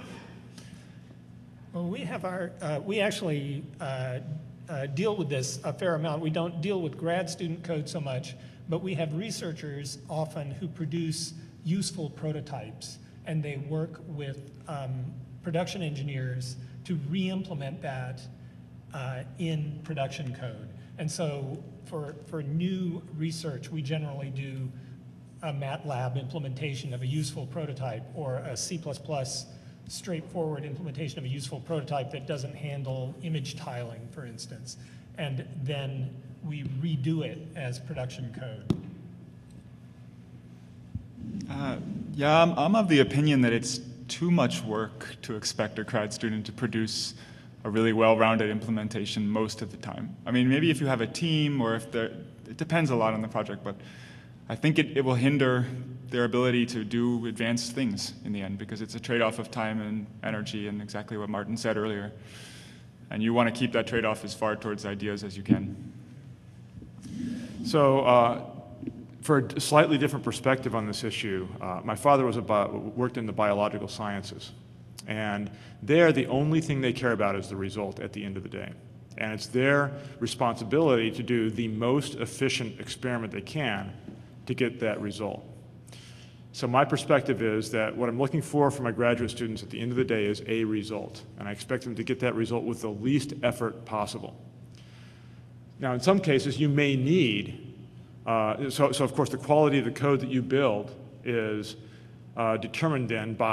Speaker 2: Well, we have our, uh, we actually uh, uh, deal with this a fair amount. We don't deal with grad student code so much, but we have researchers often who produce useful prototypes, and they work with um, production engineers to re-implement that uh, in production code. And so for, for new research, we generally do a MATLAB implementation of a useful prototype, or a C plus plus straightforward implementation of a useful prototype that doesn't handle image tiling, for instance. And then we redo it as production code.
Speaker 3: Uh, yeah, I'm, I'm of the opinion that it's too much work to expect a grad student to produce a really well-rounded implementation most of the time. I mean, maybe if you have a team, or if they're, it depends a lot on the project, but I think it, it will hinder their ability to do advanced things in the end, because it's a trade-off of time and energy, and exactly what Martin said earlier. And you want to keep that trade-off as far towards ideas as you can.
Speaker 4: So uh, for a slightly different perspective on this issue, uh, my father was a bio worked in the biological sciences. And there, the only thing they care about is the result at the end of the day. And it's their responsibility to do the most efficient experiment they can to get that result. So my perspective is that what I'm looking for for my graduate students at the end of the day is a result. And I expect them to get that result with the least effort possible. Now, in some cases, you may need, uh, so, so of course the quality of the code that you build is uh, determined then by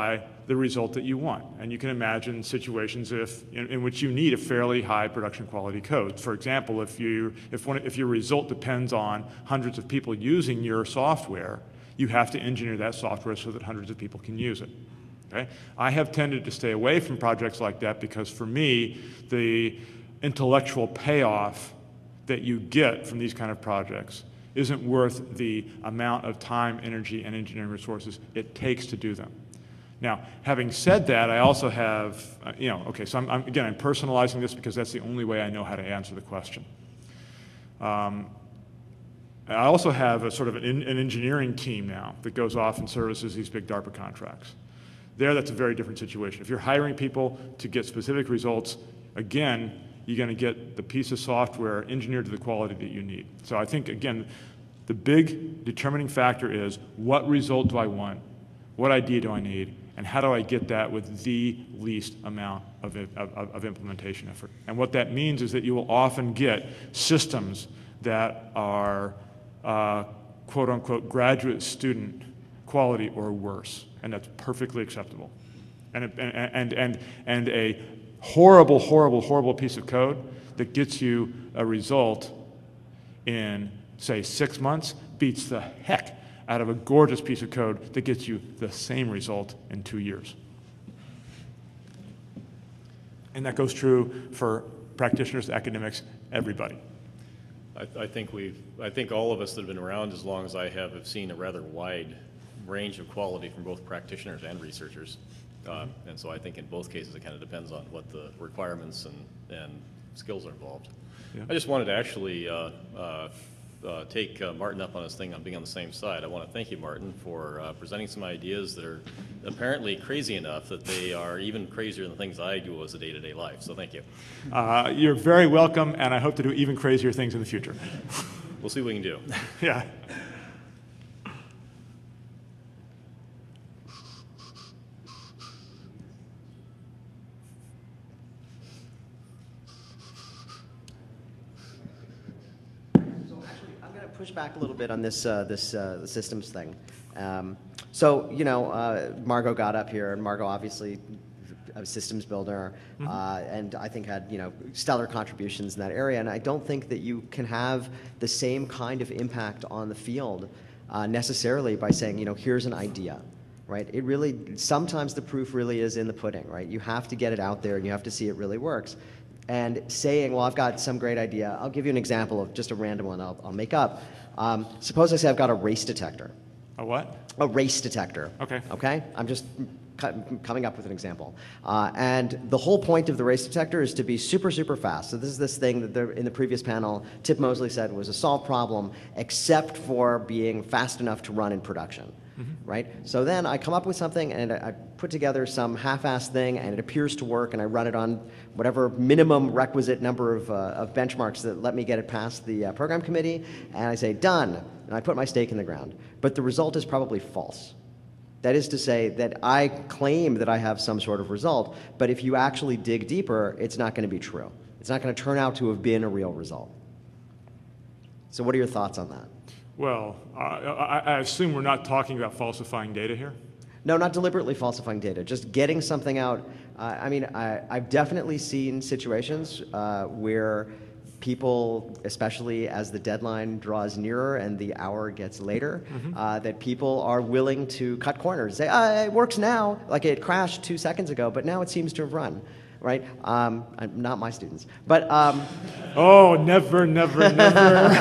Speaker 4: the result that you want. And you can imagine situations if, in, in which you need a fairly high production quality code. For example, if, you, if, one, if your result depends on hundreds of people using your software, you have to engineer that software so that hundreds of people can use it. Okay? I have tended to stay away from projects like that because for me, the intellectual payoff that you get from these kind of projects isn't worth the amount of time, energy, and engineering resources it takes to do them. Now, having said that, I also have, uh, you know, okay, so I'm, I'm, again, I'm personalizing this because that's the only way I know how to answer the question. Um, I also have a sort of an, an engineering team now that goes off and services these big DARPA contracts. There, that's a very different situation. If you're hiring people to get specific results, again, you're going to get the piece of software engineered to the quality that you need. So I think, again, the big determining factor is what result do I want, what idea do I need, and how do I get that with the least amount of, of, of implementation effort. And what that means is that you will often get systems that are uh, quote unquote graduate student quality or worse, and that's perfectly acceptable. And, and, and, and, and a horrible, horrible, horrible piece of code that gets you a result in, say, six months beats the heck out of a gorgeous piece of code that gets you the same result in two years. And that goes true for practitioners, academics, everybody.
Speaker 10: I, I think we've, I think all of us that have been around as long as I have have seen a rather wide range of quality from both practitioners and researchers. Uh, and so I think in both cases it kind of depends on what the requirements and, and skills are involved.
Speaker 4: Yeah.
Speaker 10: I just wanted to actually uh, uh, uh, take uh, Martin up on his thing on being on the same side. I want to thank you, Martin, for uh, presenting some ideas that are apparently crazy enough that they are even crazier than the things I do as a day-to-day life. So thank you.
Speaker 4: Uh, you're very welcome, and I hope to do even crazier things in the future.
Speaker 10: We'll see what we can do.
Speaker 4: Yeah.
Speaker 1: Push back a little bit on this uh, this uh, systems thing. Um, so you know, uh, Margot got up here, and Margot obviously a systems builder, mm-hmm. uh, and I think had you know stellar contributions in that area. And I don't think that you can have the same kind of impact on the field uh, necessarily by saying you know here's an idea, right? It really sometimes the proof really is in the pudding, right? You have to get it out there, and you have to see it really works. And saying, well, I've got some great idea. I'll give you an example of just a random one I'll, I'll make up. Um, suppose I say I've got a race detector.
Speaker 4: A what?
Speaker 1: A race detector.
Speaker 4: Okay.
Speaker 1: Okay? I'm just coming up with an example. Uh, and the whole point of the race detector is to be super, super fast. So this is this thing that the, in the previous panel, Tip Mosley said was a solved problem, except for being fast enough to run in production. Mm-hmm. Right? So then I come up with something, and I, I put together some half-assed thing, and it appears to work, and I run it on whatever minimum requisite number of, uh, of benchmarks that let me get it past the uh, program committee, and I say, done, and I put my stake in the ground. But the result is probably false. That is to say that I claim that I have some sort of result, but if you actually dig deeper, it's not going to be true. It's not going to turn out to have been a real result. So what are your thoughts on that?
Speaker 4: Well, uh, I, I assume we're not talking about falsifying data here?
Speaker 1: No, not deliberately falsifying data, just getting something out. Uh, I mean, I, I've definitely seen situations uh, where people, especially as the deadline draws nearer and the hour gets later, mm-hmm. uh, that people are willing to cut corners, say, ah, it works now, like it crashed two seconds ago, but now it seems to have run. Right? Um, not my students. But um,
Speaker 4: oh, never, never, never.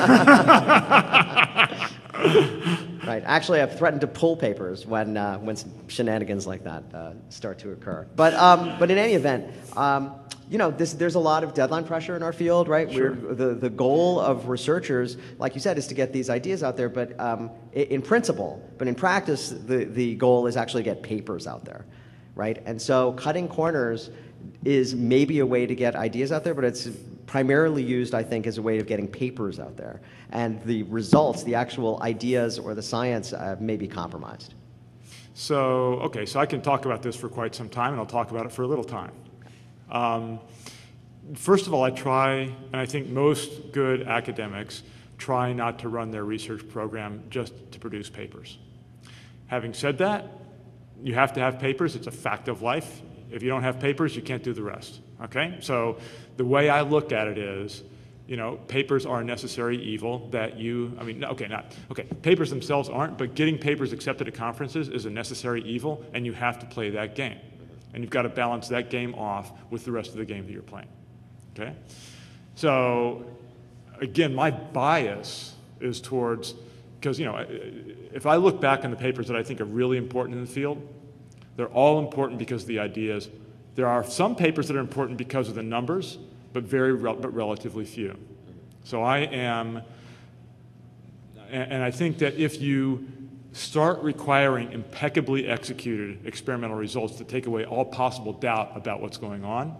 Speaker 1: Right. Actually, I've threatened to pull papers when uh, when shenanigans like that uh, start to occur. But um, but in any event, um, you know, this, there's a lot of deadline pressure in our field, right?
Speaker 4: Sure.
Speaker 1: We're, the the goal of researchers, like you said, is to get these ideas out there. But um, in principle, but in practice, the the goal is actually to get papers out there, right? And so cutting corners is maybe a way to get ideas out there, but it's primarily used, I think, as a way of getting papers out there. And the results, the actual ideas or the science uh, may be compromised.
Speaker 4: So, okay, so I can talk about this for quite some time, and I'll talk about it for a little time. Um, first of all, I try, and I think most good academics try not to run their research program just to produce papers. Having said that, you have to have papers. It's a fact of life. If you don't have papers, you can't do the rest, okay? So the way I look at it is, you know, papers are a necessary evil that you, I mean, okay, not, okay, papers themselves aren't, but getting papers accepted at conferences is a necessary evil, and you have to play that game. And you've got to balance that game off with the rest of the game that you're playing, okay? So, again, my bias is towards, because, you know, if I look back on the papers that I think are really important in the field, they're all important because of the ideas. There are some papers that are important because of the numbers, but very rel but relatively few. So I am, and, and I think that if you start requiring impeccably executed experimental results to take away all possible doubt about what's going on,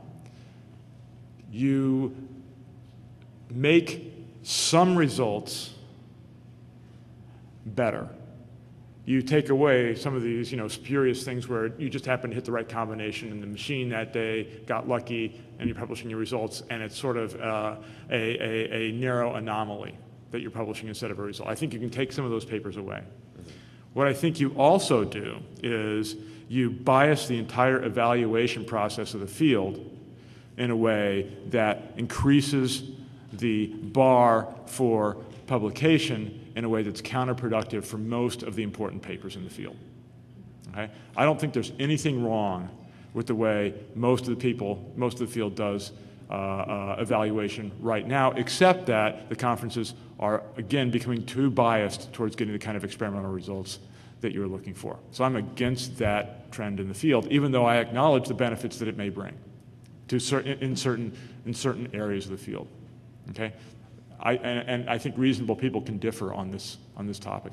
Speaker 4: you make some results better. You take away some of these, you know, spurious things where you just happen to hit the right combination in the machine that day, got lucky, and you're publishing your results, and it's sort of uh, a, a, a narrow anomaly that you're publishing instead of a result. I think you can take some of those papers away. Mm-hmm. What I think you also do is you bias the entire evaluation process of the field in a way that increases the bar for publication in a way that's counterproductive for most of the important papers in the field. Okay? I don't think there's anything wrong with the way most of the people, most of the field does uh, uh, evaluation right now, except that the conferences are, again, becoming too biased towards getting the kind of experimental results that you're looking for. So I'm against that trend in the field, even though I acknowledge the benefits that it may bring to certain, in, certain, in certain areas of the field. Okay? I, and, and I think reasonable people can differ on this, on this topic.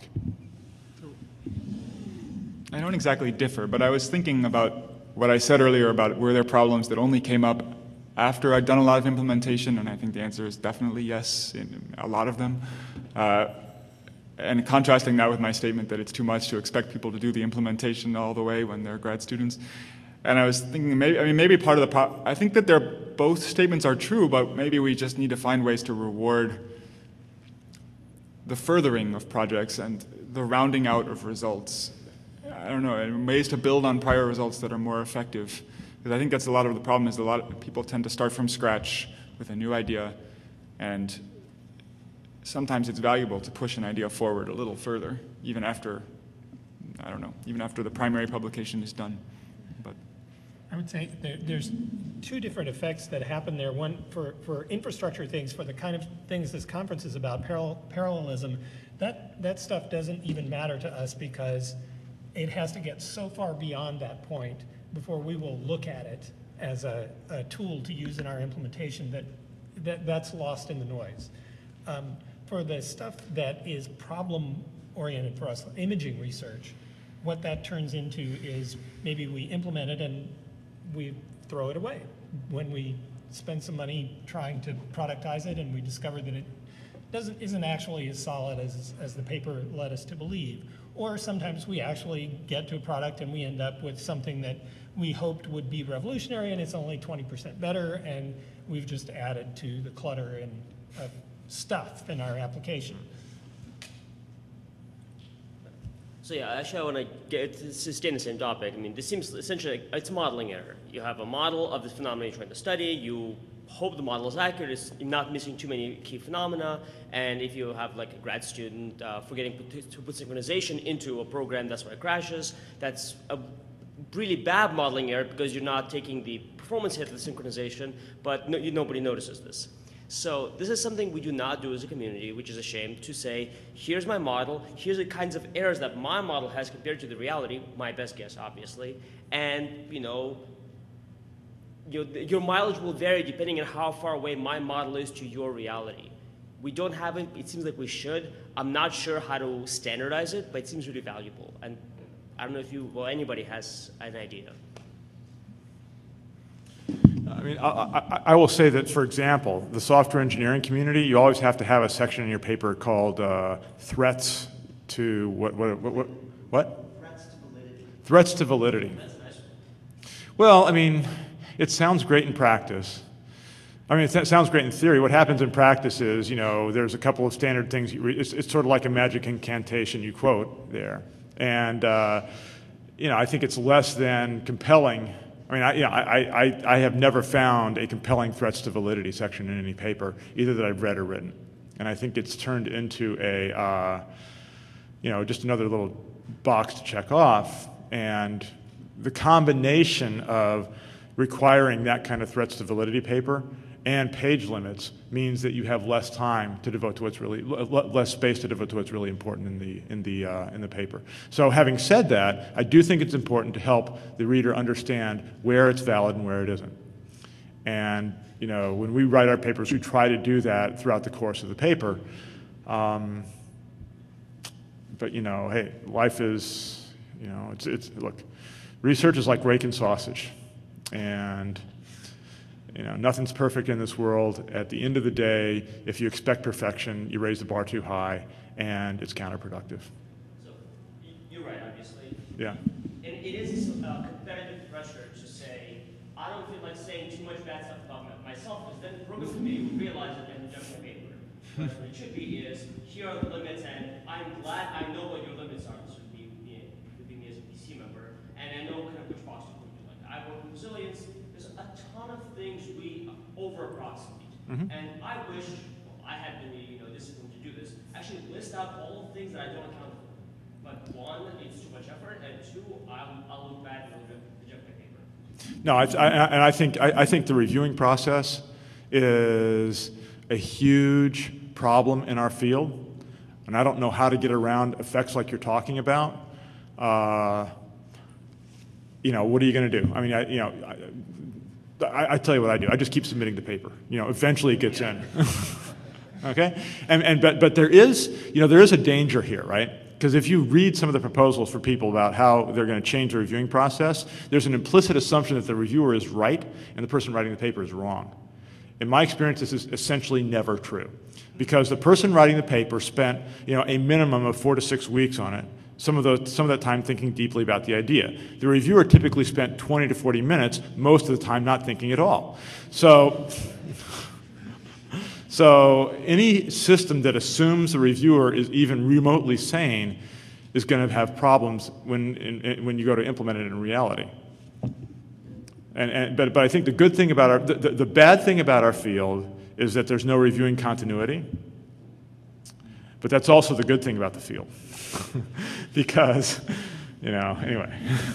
Speaker 3: I don't exactly differ, but I was thinking about what I said earlier about were there problems that only came up after I'd done a lot of implementation, and I think the answer is definitely yes in a lot of them. Uh, and contrasting that with my statement that it's too much to expect people to do the implementation all the way when they're grad students. And I was thinking, maybe, I mean, maybe part of the problem, I think that they're, both statements are true, but maybe we just need to find ways to reward the furthering of projects and the rounding out of results. I don't know, and ways to build on prior results that are more effective. Because I think that's a lot of the problem is a lot of people tend to start from scratch with a new idea, and sometimes it's valuable to push an idea forward a little further, even after, I don't know, even after the primary publication is done. But
Speaker 2: I would say there, there's two different effects that happen there. One, for, for infrastructure things, for the kind of things this conference is about, parallel, parallelism, that, that stuff doesn't even matter to us because it has to get so far beyond that point before we will look at it as a, a tool to use in our implementation that, that that's lost in the noise. Um, for the stuff that is problem-oriented for us, imaging research, what that turns into is maybe we implement it and we throw it away. When we spend some money trying to productize it and we discover that it doesn't, isn't actually as solid as, as the paper led us to believe. Or sometimes we actually get to a product and we end up with something that we hoped would be revolutionary and it's only twenty percent better, and we've just added to the clutter and uh, stuff in our application.
Speaker 11: So yeah, actually I want to get to stay in the same topic. I mean, this seems essentially, it's modeling error. You have a model of the phenomenon you're trying to study, you hope the model is accurate, it's not missing too many key phenomena, and if you have like a grad student uh, forgetting to put synchronization into a program, that's why it crashes, that's a really bad modeling error because you're not taking the performance hit of the synchronization, but no, you, nobody notices this. So this is something we do not do as a community, which is a shame, to say, here's my model, here's the kinds of errors that my model has compared to the reality, my best guess, obviously, and, you know, your, your mileage will vary depending on how far away my model is to your reality. We don't have it, it seems like we should. I'm not sure how to standardize it, but it seems really valuable. And I don't know if you, well, anybody has an idea.
Speaker 4: I mean, I, I, I will say that, for example, the software engineering community, you always have to have a section in your paper called uh, threats to what, what, what, what? what? Threats to validity. Threats to validity. That's a nice one. Well, I mean, it sounds great in practice. I mean, it sounds great in theory. What happens in practice is, you know, there's a couple of standard things. You re it's, it's sort of like a magic incantation you quote there. And uh, you know, I think it's less than compelling. I mean, I, you know, I, I, I have never found a compelling threats to validity section in any paper, either that I've read or written. And I think it's turned into a, uh, you know, just another little box to check off. And the combination of requiring that kind of threats to validity paper and page limits means that you have less time to devote to what's really, less space to devote to what's really important in the, in the, uh, in the paper. So having said that, I do think it's important to help the reader understand where it's valid and where it isn't. And, you know, when we write our papers, we try to do that throughout the course of the paper. Um, but, you know, hey, life is, you know, it's, it's, look, research is like raking sausage. And, you know, nothing's perfect in this world. At the end of the day, if you expect perfection, you raise the bar too high, and it's counterproductive.
Speaker 11: So you're right, obviously.
Speaker 4: Yeah.
Speaker 11: And it is a uh, competitive pressure to say, I don't feel like saying too much bad stuff about myself, because then the program committee will realize that and reject my paper. But what it should be is, here are the limits, and I'm glad I know what your limits are. This would be me, would be me as a P C member, and I know kind of which box to put you like. I work with resilience. There's a ton of things we over-approximate. Mm-hmm. And I wish well, I had been, you know, disciplined to do this. Actually list out all the things that I don't account for. But one, it's too much effort, and two, I'll, I'll look bad and I'll reject my paper.
Speaker 4: No, I, I, and I think, I, I think the reviewing process is a huge problem in our field. And I don't know how to get around effects like you're talking about. Uh, you know, what are you going to do? I mean, I, you know, I, I, I tell you what I do. I just keep submitting the paper. You know, eventually it gets in. Okay? And, and but, but there is, you know, there is a danger here, right? Because if you read some of the proposals for people about how they're going to change the reviewing process, there's an implicit assumption that the reviewer is right and the person writing the paper is wrong. In my experience, this is essentially never true. Because the person writing the paper spent, you know, a minimum of four to six weeks on it, some of, the, some of that time thinking deeply about the idea. The reviewer typically spent twenty to forty minutes, most of the time not thinking at all. So, so any system that assumes the reviewer is even remotely sane is going to have problems when, in, in, when you go to implement it in reality. And, and, but, but I think the good thing about our, the, the, the bad thing about our field is that there's no reviewing continuity. But that's also the good thing about the field. Because, you know, anyway.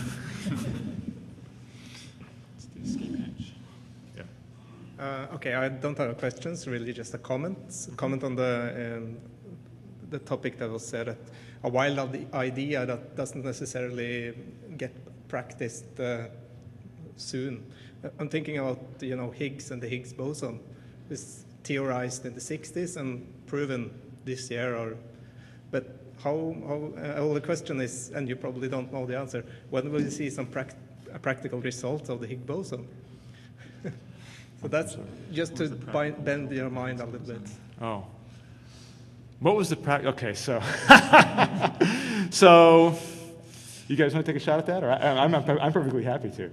Speaker 12: Yeah. Uh, okay, I don't have questions, really just a comment. A comment on the, um, the topic that was said, that a wild idea that doesn't necessarily get practiced uh, soon. I'm thinking about, you know, Higgs and the Higgs boson. It's theorized in the sixties and proven this year. Or, but how, how uh, well, the question is, and you probably don't know the answer, when will you see some pract practical results of the Higgs boson? So that's just to bind, bend your mind a little bit.
Speaker 4: Oh. What was the practice? Okay, so. So, you guys want to take a shot at that? Or I, I'm, I'm perfectly happy to.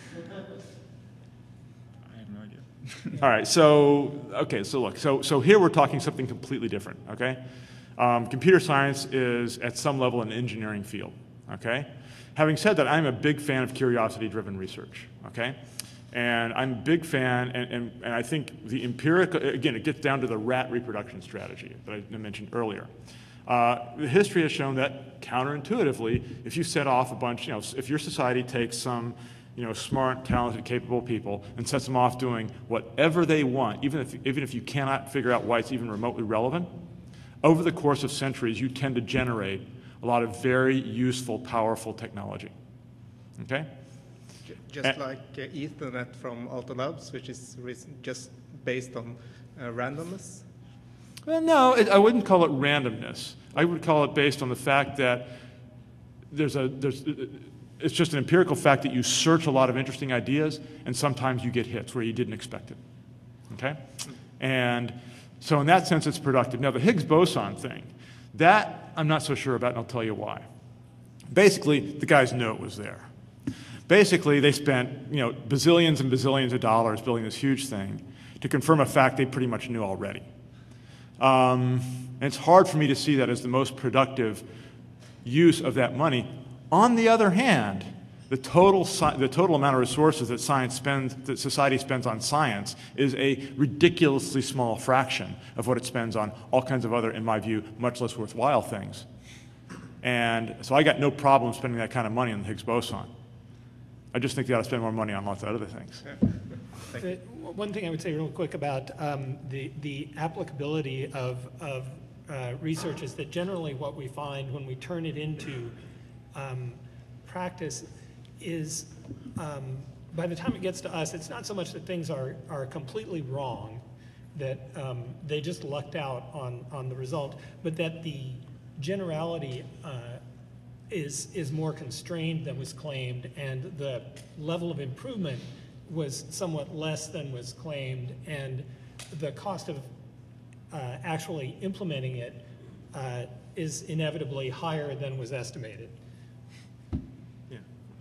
Speaker 4: All right, so, okay, so look, so, so here we're talking something completely different, okay? Um, computer science is, at some level, an engineering field, okay? Having said that, I'm a big fan of curiosity-driven research, okay? And I'm a big fan, and, and, and I think the empirical, again, it gets down to the rat reproduction strategy that I mentioned earlier. Uh, the history has shown that, counterintuitively, if you set off a bunch, you know, if your society takes some you know, smart, talented, capable people and sets them off doing whatever they want, even if, even if you cannot figure out why it's even remotely relevant, over the course of centuries, you tend to generate a lot of very useful, powerful technology. Okay?
Speaker 12: Just and, like uh, Ethernet from Alto Labs, which is just based on uh, randomness?
Speaker 4: Well, no, it, I wouldn't call it randomness. I would call it based on the fact that there's a, there's, it's just an empirical fact that you search a lot of interesting ideas, and sometimes you get hits where you didn't expect it, okay? And so in that sense, it's productive. Now, the Higgs boson thing, that I'm not so sure about, and I'll tell you why. Basically, the guys knew it was there. Basically, they spent, you know, bazillions and bazillions of dollars building this huge thing to confirm a fact they pretty much knew already. Um, and it's hard for me to see that as the most productive use of that money, On the other hand, the total, the total amount of resources that science spends, that society spends on science is a ridiculously small fraction of what it spends on all kinds of other, in my view, much less worthwhile things. And so I got no problem spending that kind of money on the Higgs boson. I just think they ought to spend more money on lots of other things.
Speaker 2: Uh, one thing I would say real quick about um, the, the applicability of, of uh, research is that generally what we find when we turn it into um, practice is um, by the time it gets to us, it's not so much that things are, are completely wrong, that um, they just lucked out on, on the result, but that the generality uh, is, is more constrained than was claimed, and the level of improvement was somewhat less than was claimed, and the cost of uh, actually implementing it uh, is inevitably higher than was estimated.
Speaker 5: Yeah.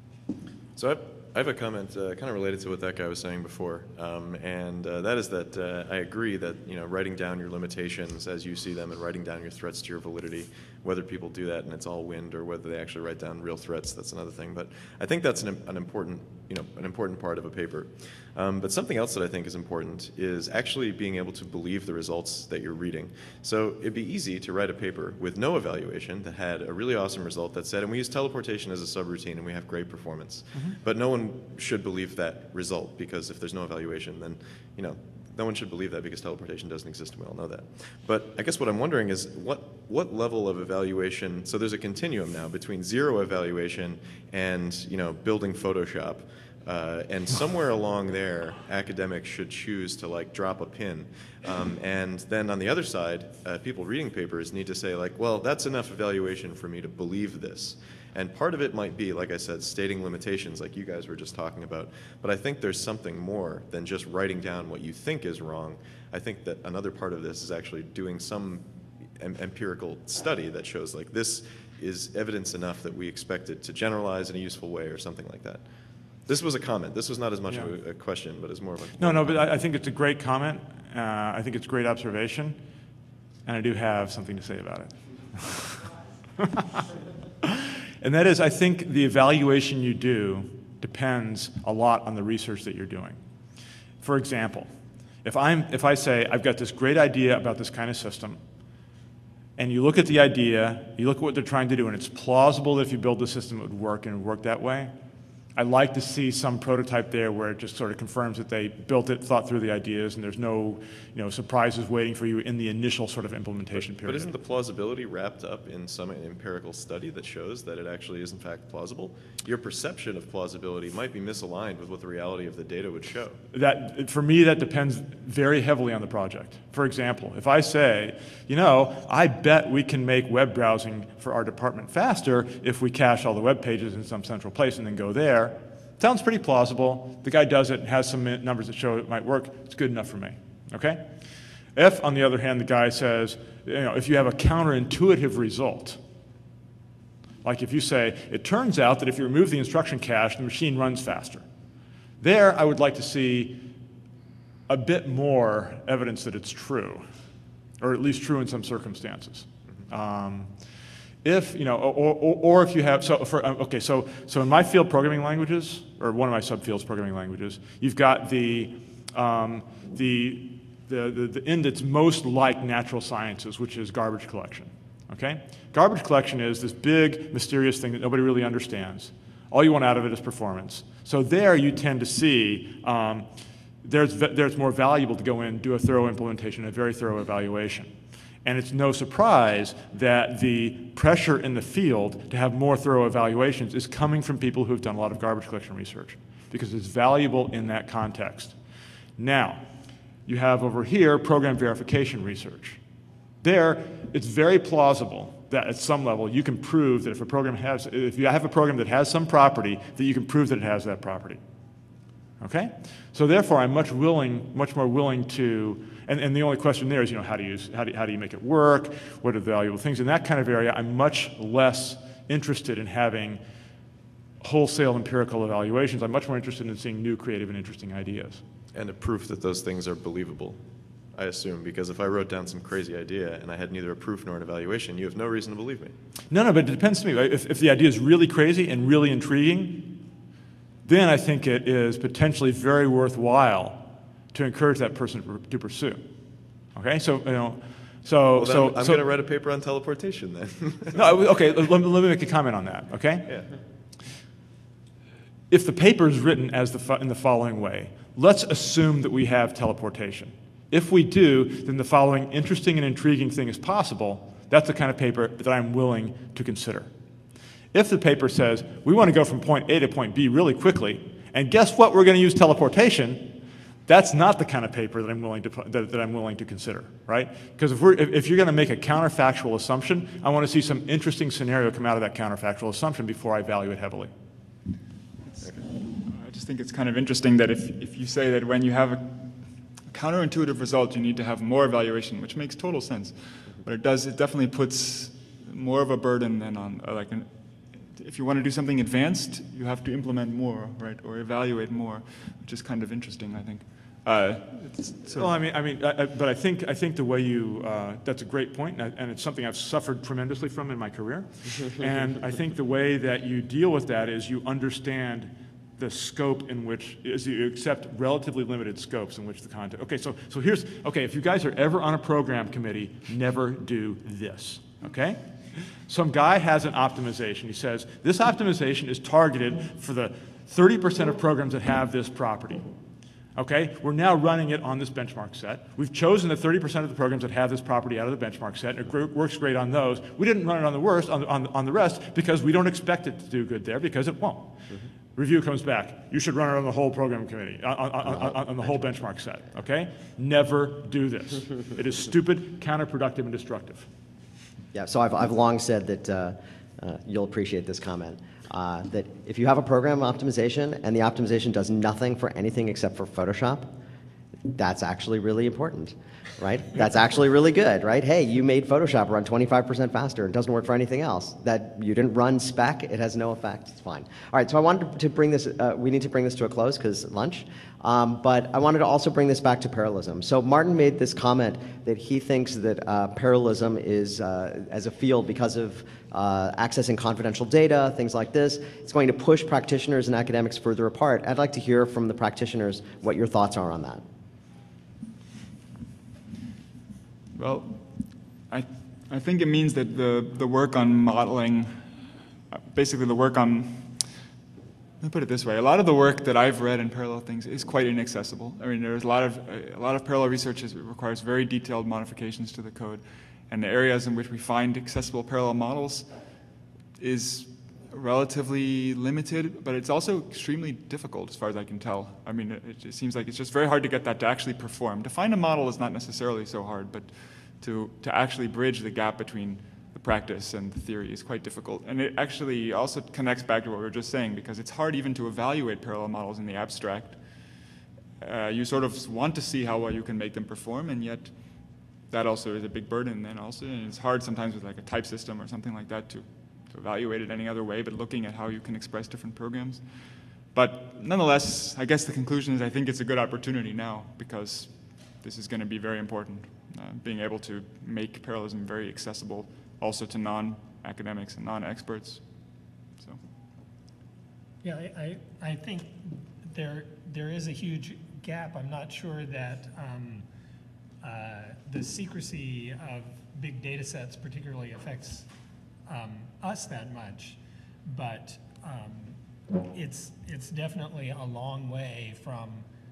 Speaker 5: So I, I have a comment uh, kind of related to what that guy was saying before, um, and uh, that is that uh, I agree that, you know, writing down your limitations as you see them and writing down your threats to your validity, whether people do that and it's all wind or whether they actually write down real threats, that's another thing. But I think that's an, an important, you know, an important part of a paper. Um, but something else that I think is important is actually being able to believe the results that you're reading. So it'd be easy to write a paper with no evaluation that had a really awesome result that said, and we use teleportation as a subroutine and we have great performance. Mm-hmm. But no one should believe that result, because if there's no evaluation, then, you know, no one should believe that because teleportation doesn't exist, and we all know that. But I guess what I'm wondering is what, what level of evaluation, so there's a continuum now between zero evaluation and, you know, building Photoshop. Uh, and somewhere along there, academics should choose to like drop a pin. Um, and then on the other side, uh, people reading papers need to say like, well, that's enough evaluation for me to believe this. And part of it might be, like I said, stating limitations like you guys were just talking about. But I think there's something more than just writing down what you think is wrong. I think that another part of this is actually doing some em empirical study that shows like this is evidence enough that we expect it to generalize in a useful way or something like that. This was a comment. This was not as much yeah. of a, a question, but it's more of a...
Speaker 4: No, no, but I, I think it's a great comment. Uh, I think it's a great observation. And I do have something to say about it. And that is, I think the evaluation you do depends a lot on the research that you're doing. For example, if, I'm, if I say, I've got this great idea about this kind of system, and you look at the idea, you look at what they're trying to do, and it's plausible that if you build the system, it would work and it would work that way, I'd like to see some prototype there where it just sort of confirms that they built it, thought through the ideas, and there's no, you know, surprises waiting for you in the initial sort of implementation
Speaker 5: but,
Speaker 4: period.
Speaker 5: But isn't the plausibility wrapped up in some empirical study that shows that it actually is in fact plausible? Your perception of plausibility might be misaligned with what the reality of the data would show.
Speaker 4: That, for me, that depends very heavily on the project. For example, if I say, you know, I bet we can make web browsing for our department faster if we cache all the web pages in some central place and then go there, sounds pretty plausible. The guy does it and has some numbers that show it might work. It's good enough for me, okay? If, on the other hand, the guy says, you know, if you have a counterintuitive result, like if you say, it turns out that if you remove the instruction cache, the machine runs faster. There, I would like to see a bit more evidence that it's true, or at least true in some circumstances. Um, If, you know, or, or, or if you have, so for, okay, so, so in my field programming languages, or one of my subfields programming languages, you've got the, um, the, the, the, the end that's most like natural sciences, which is garbage collection, okay? Garbage collection is this big, mysterious thing that nobody really understands. All you want out of it is performance. So there you tend to see um, there's, there's more valuable to go in, do a thorough implementation, a very thorough evaluation. And it's no surprise that the pressure in the field to have more thorough evaluations is coming from people who have done a lot of garbage collection research, because it's valuable in that context. Now, you have over here program verification research. There, it's very plausible that at some level you can prove that if a program has, if you have a program that has some property, that you can prove that it has that property. Okay? So therefore, I'm much willing, much more willing to, and, and the only question there is, you know, how do you, how do, how do you make it work? What are the valuable things? In that kind of area, I'm much less interested in having wholesale empirical evaluations. I'm much more interested in seeing new, creative, and interesting ideas.
Speaker 5: And a proof that those things are believable. I assume, because if I wrote down some crazy idea and I had neither a proof nor an evaluation, you have no reason to believe me.
Speaker 4: No, no, but it depends to me. Right? If, if the idea is really crazy and really intriguing, then I think it is potentially very worthwhile to encourage that person to pursue. Okay, so you know, so
Speaker 5: Well, then
Speaker 4: so
Speaker 5: I'm
Speaker 4: so,
Speaker 5: going to write a paper on teleportation then.
Speaker 4: no, okay. Let, let me make a comment on that. Okay.
Speaker 5: Yeah.
Speaker 4: If the paper is written as the fo- in the following way, let's assume that we have teleportation. If we do, then the following interesting and intriguing thing is possible. That's the kind of paper that I'm willing to consider. If the paper says, we want to go from point A to point B really quickly, and guess what, we're going to use teleportation, that's not the kind of paper that I'm willing to, that, that I'm willing to consider, right? Because if, we're, if, if you're going to make a counterfactual assumption, I want to see some interesting scenario come out of that counterfactual assumption before I value it heavily.
Speaker 3: I just think it's kind of interesting that if, if you say that when you have a counterintuitive result, you need to have more evaluation, which makes total sense. But it does, it definitely puts more of a burden than on, uh, like, an, if you want to do something advanced, you have to implement more, right, or evaluate more, which is kind of interesting, I think. Uh, it's sort
Speaker 4: Well,
Speaker 3: of-
Speaker 4: I mean, I mean, I, I, but I think I think the way you uh, that's a great point, and, I, and it's something I've suffered tremendously from in my career. And I think the way that you deal with that is you understand the scope in which is you accept relatively limited scopes in which the content. Okay, so so here's okay. If you guys are ever on a program committee, never do this. Okay. Some guy has an optimization. He says this optimization is targeted for the thirty percent of programs that have this property. Okay, we're now running it on this benchmark set. We've chosen the thirty percent of the programs that have this property out of the benchmark set, and it gr- works great on those. We didn't run it on the worst, on the, on, on the rest, because we don't expect it to do good there, because it won't. Mm-hmm. Review comes back. You should run it on the whole program committee, on, on, on, on, on the whole benchmark set, okay? Never do this. It is stupid, counterproductive, and destructive.
Speaker 1: Yeah, so I've, I've long said that uh, uh, you'll appreciate this comment. Uh, that if you have a program optimization and the optimization does nothing for anything except for Photoshop, that's actually really important, right? That's actually really good, right? Hey, you made Photoshop run twenty-five percent faster. It doesn't work for anything else. That you didn't run spec, it has no effect. It's fine. All right, so I wanted to bring this, uh, we need to bring this to a close because lunch. Um, but I wanted to also bring this back to parallelism. So Martin made this comment that he thinks that uh, parallelism is, uh, as a field, because of uh, accessing confidential data, things like this, it's going to push practitioners and academics further apart. I'd like to hear from the practitioners what your thoughts are on that.
Speaker 3: Well, I, I think it means that the, the work on modeling, uh, basically the work on, let me put it this way, a lot of the work that I've read in parallel things is quite inaccessible. I mean, there's a lot of, a lot of parallel research is, requires very detailed modifications to the code, and the areas in which we find accessible parallel models is relatively limited, but it's also extremely difficult as far as I can tell. I mean, it, it seems like it's just very hard to get that to actually perform. To find a model is not necessarily so hard, but to, to actually bridge the gap between the practice and the theory is quite difficult. And it actually also connects back to what we were just saying, because it's hard even to evaluate parallel models in the abstract. Uh, you sort of want to see how well you can make them perform, and yet that also is a big burden then also, and it's hard sometimes with like a type system or something like that to to evaluate it any other way, but looking at how you can express different programs. But nonetheless, I guess the conclusion is I think it's a good opportunity now, because this is going to be very important, uh, being able to make parallelism very accessible also to non-academics and non-experts. So.
Speaker 2: Yeah, I, I, I think there there is a huge gap. I'm not sure that um, uh, the secrecy of big data sets particularly affects um, us that much, but um, it's it's definitely a long way from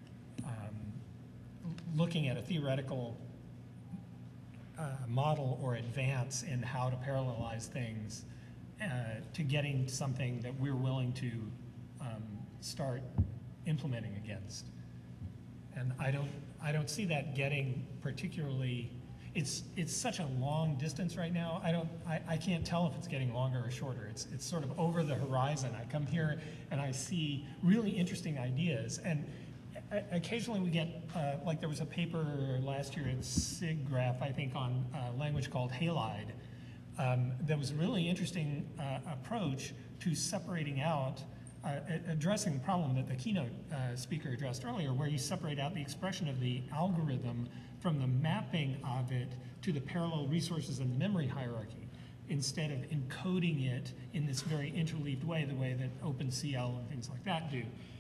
Speaker 2: um, looking at a theoretical uh, model or advance in how to parallelize things uh, to getting something that we're willing to um, start implementing against. And I don't I don't see that getting particularly. It's it's such a long distance right now. I don't I, I can't tell if it's getting longer or shorter. It's it's sort of over the horizon. I come here and I see really interesting ideas, and occasionally we get uh, like there was a paper last year at SIGGRAPH, I think, on a language called Halide. Um, that was a really interesting uh, approach to separating out uh, addressing the problem that the keynote uh, speaker addressed earlier, where you separate out the expression of the algorithm from the mapping of it to the parallel resources and the memory hierarchy, instead of encoding it in this very interleaved way, the way that OpenCL and things like that do.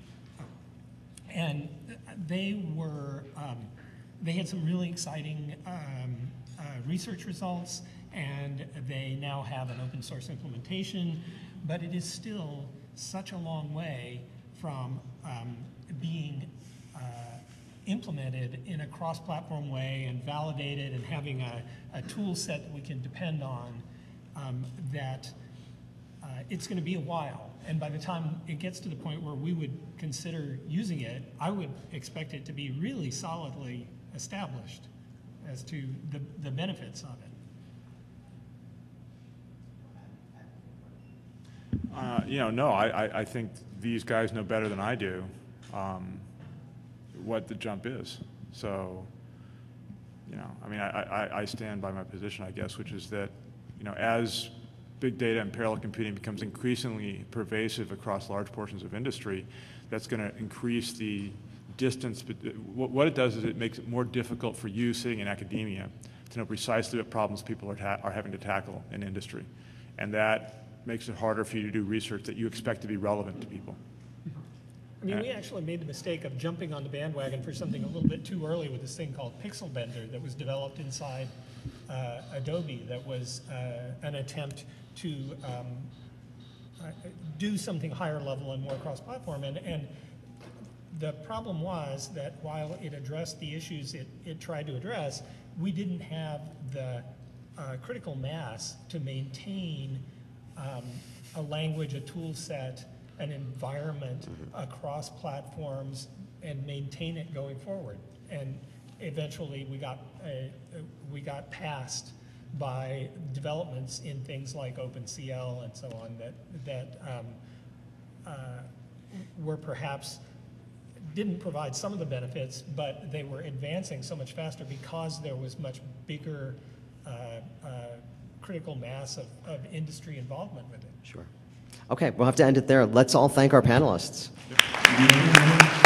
Speaker 2: And they were, um, they had some really exciting um, uh, research results, and they now have an open source implementation, but it is still such a long way from um, being uh, implemented in a cross-platform way and validated and having a, a tool set that we can depend on, um, that uh, it's going to be a while. And by the time it gets to the point where we would consider using it, I would expect it to be really solidly established as to the, the benefits of it.
Speaker 4: Uh, you know, no, I, I, I think these guys know better than I do um, what the jump is. So, you know, I mean, I, I, I stand by my position, I guess, which is that, you know, as big data and parallel computing becomes increasingly pervasive across large portions of industry, that's going to increase the distance. But what it does is it makes it more difficult for you sitting in academia to know precisely what problems people are, ta are having to tackle in industry. And that makes it harder for you to do research that you expect to be relevant to people.
Speaker 2: I mean, we actually made the mistake of jumping on the bandwagon for something a little bit too early with this thing called Pixel Bender that was developed inside uh, Adobe, that was uh, an attempt to um, uh, do something higher level and more cross-platform. And, and the problem was that while it addressed the issues it, it tried to address, we didn't have the uh, critical mass to maintain um, a language, a tool set, an environment across platforms and maintain it going forward. And eventually we got, uh, we got passed by developments in things like OpenCL and so on that, that um, uh, were perhaps didn't provide some of the benefits, but they were advancing so much faster because there was much bigger uh, uh, critical mass of, of industry involvement with it.
Speaker 1: Sure. Okay, we'll have to end it there. Let's all thank our panelists.
Speaker 4: Yep.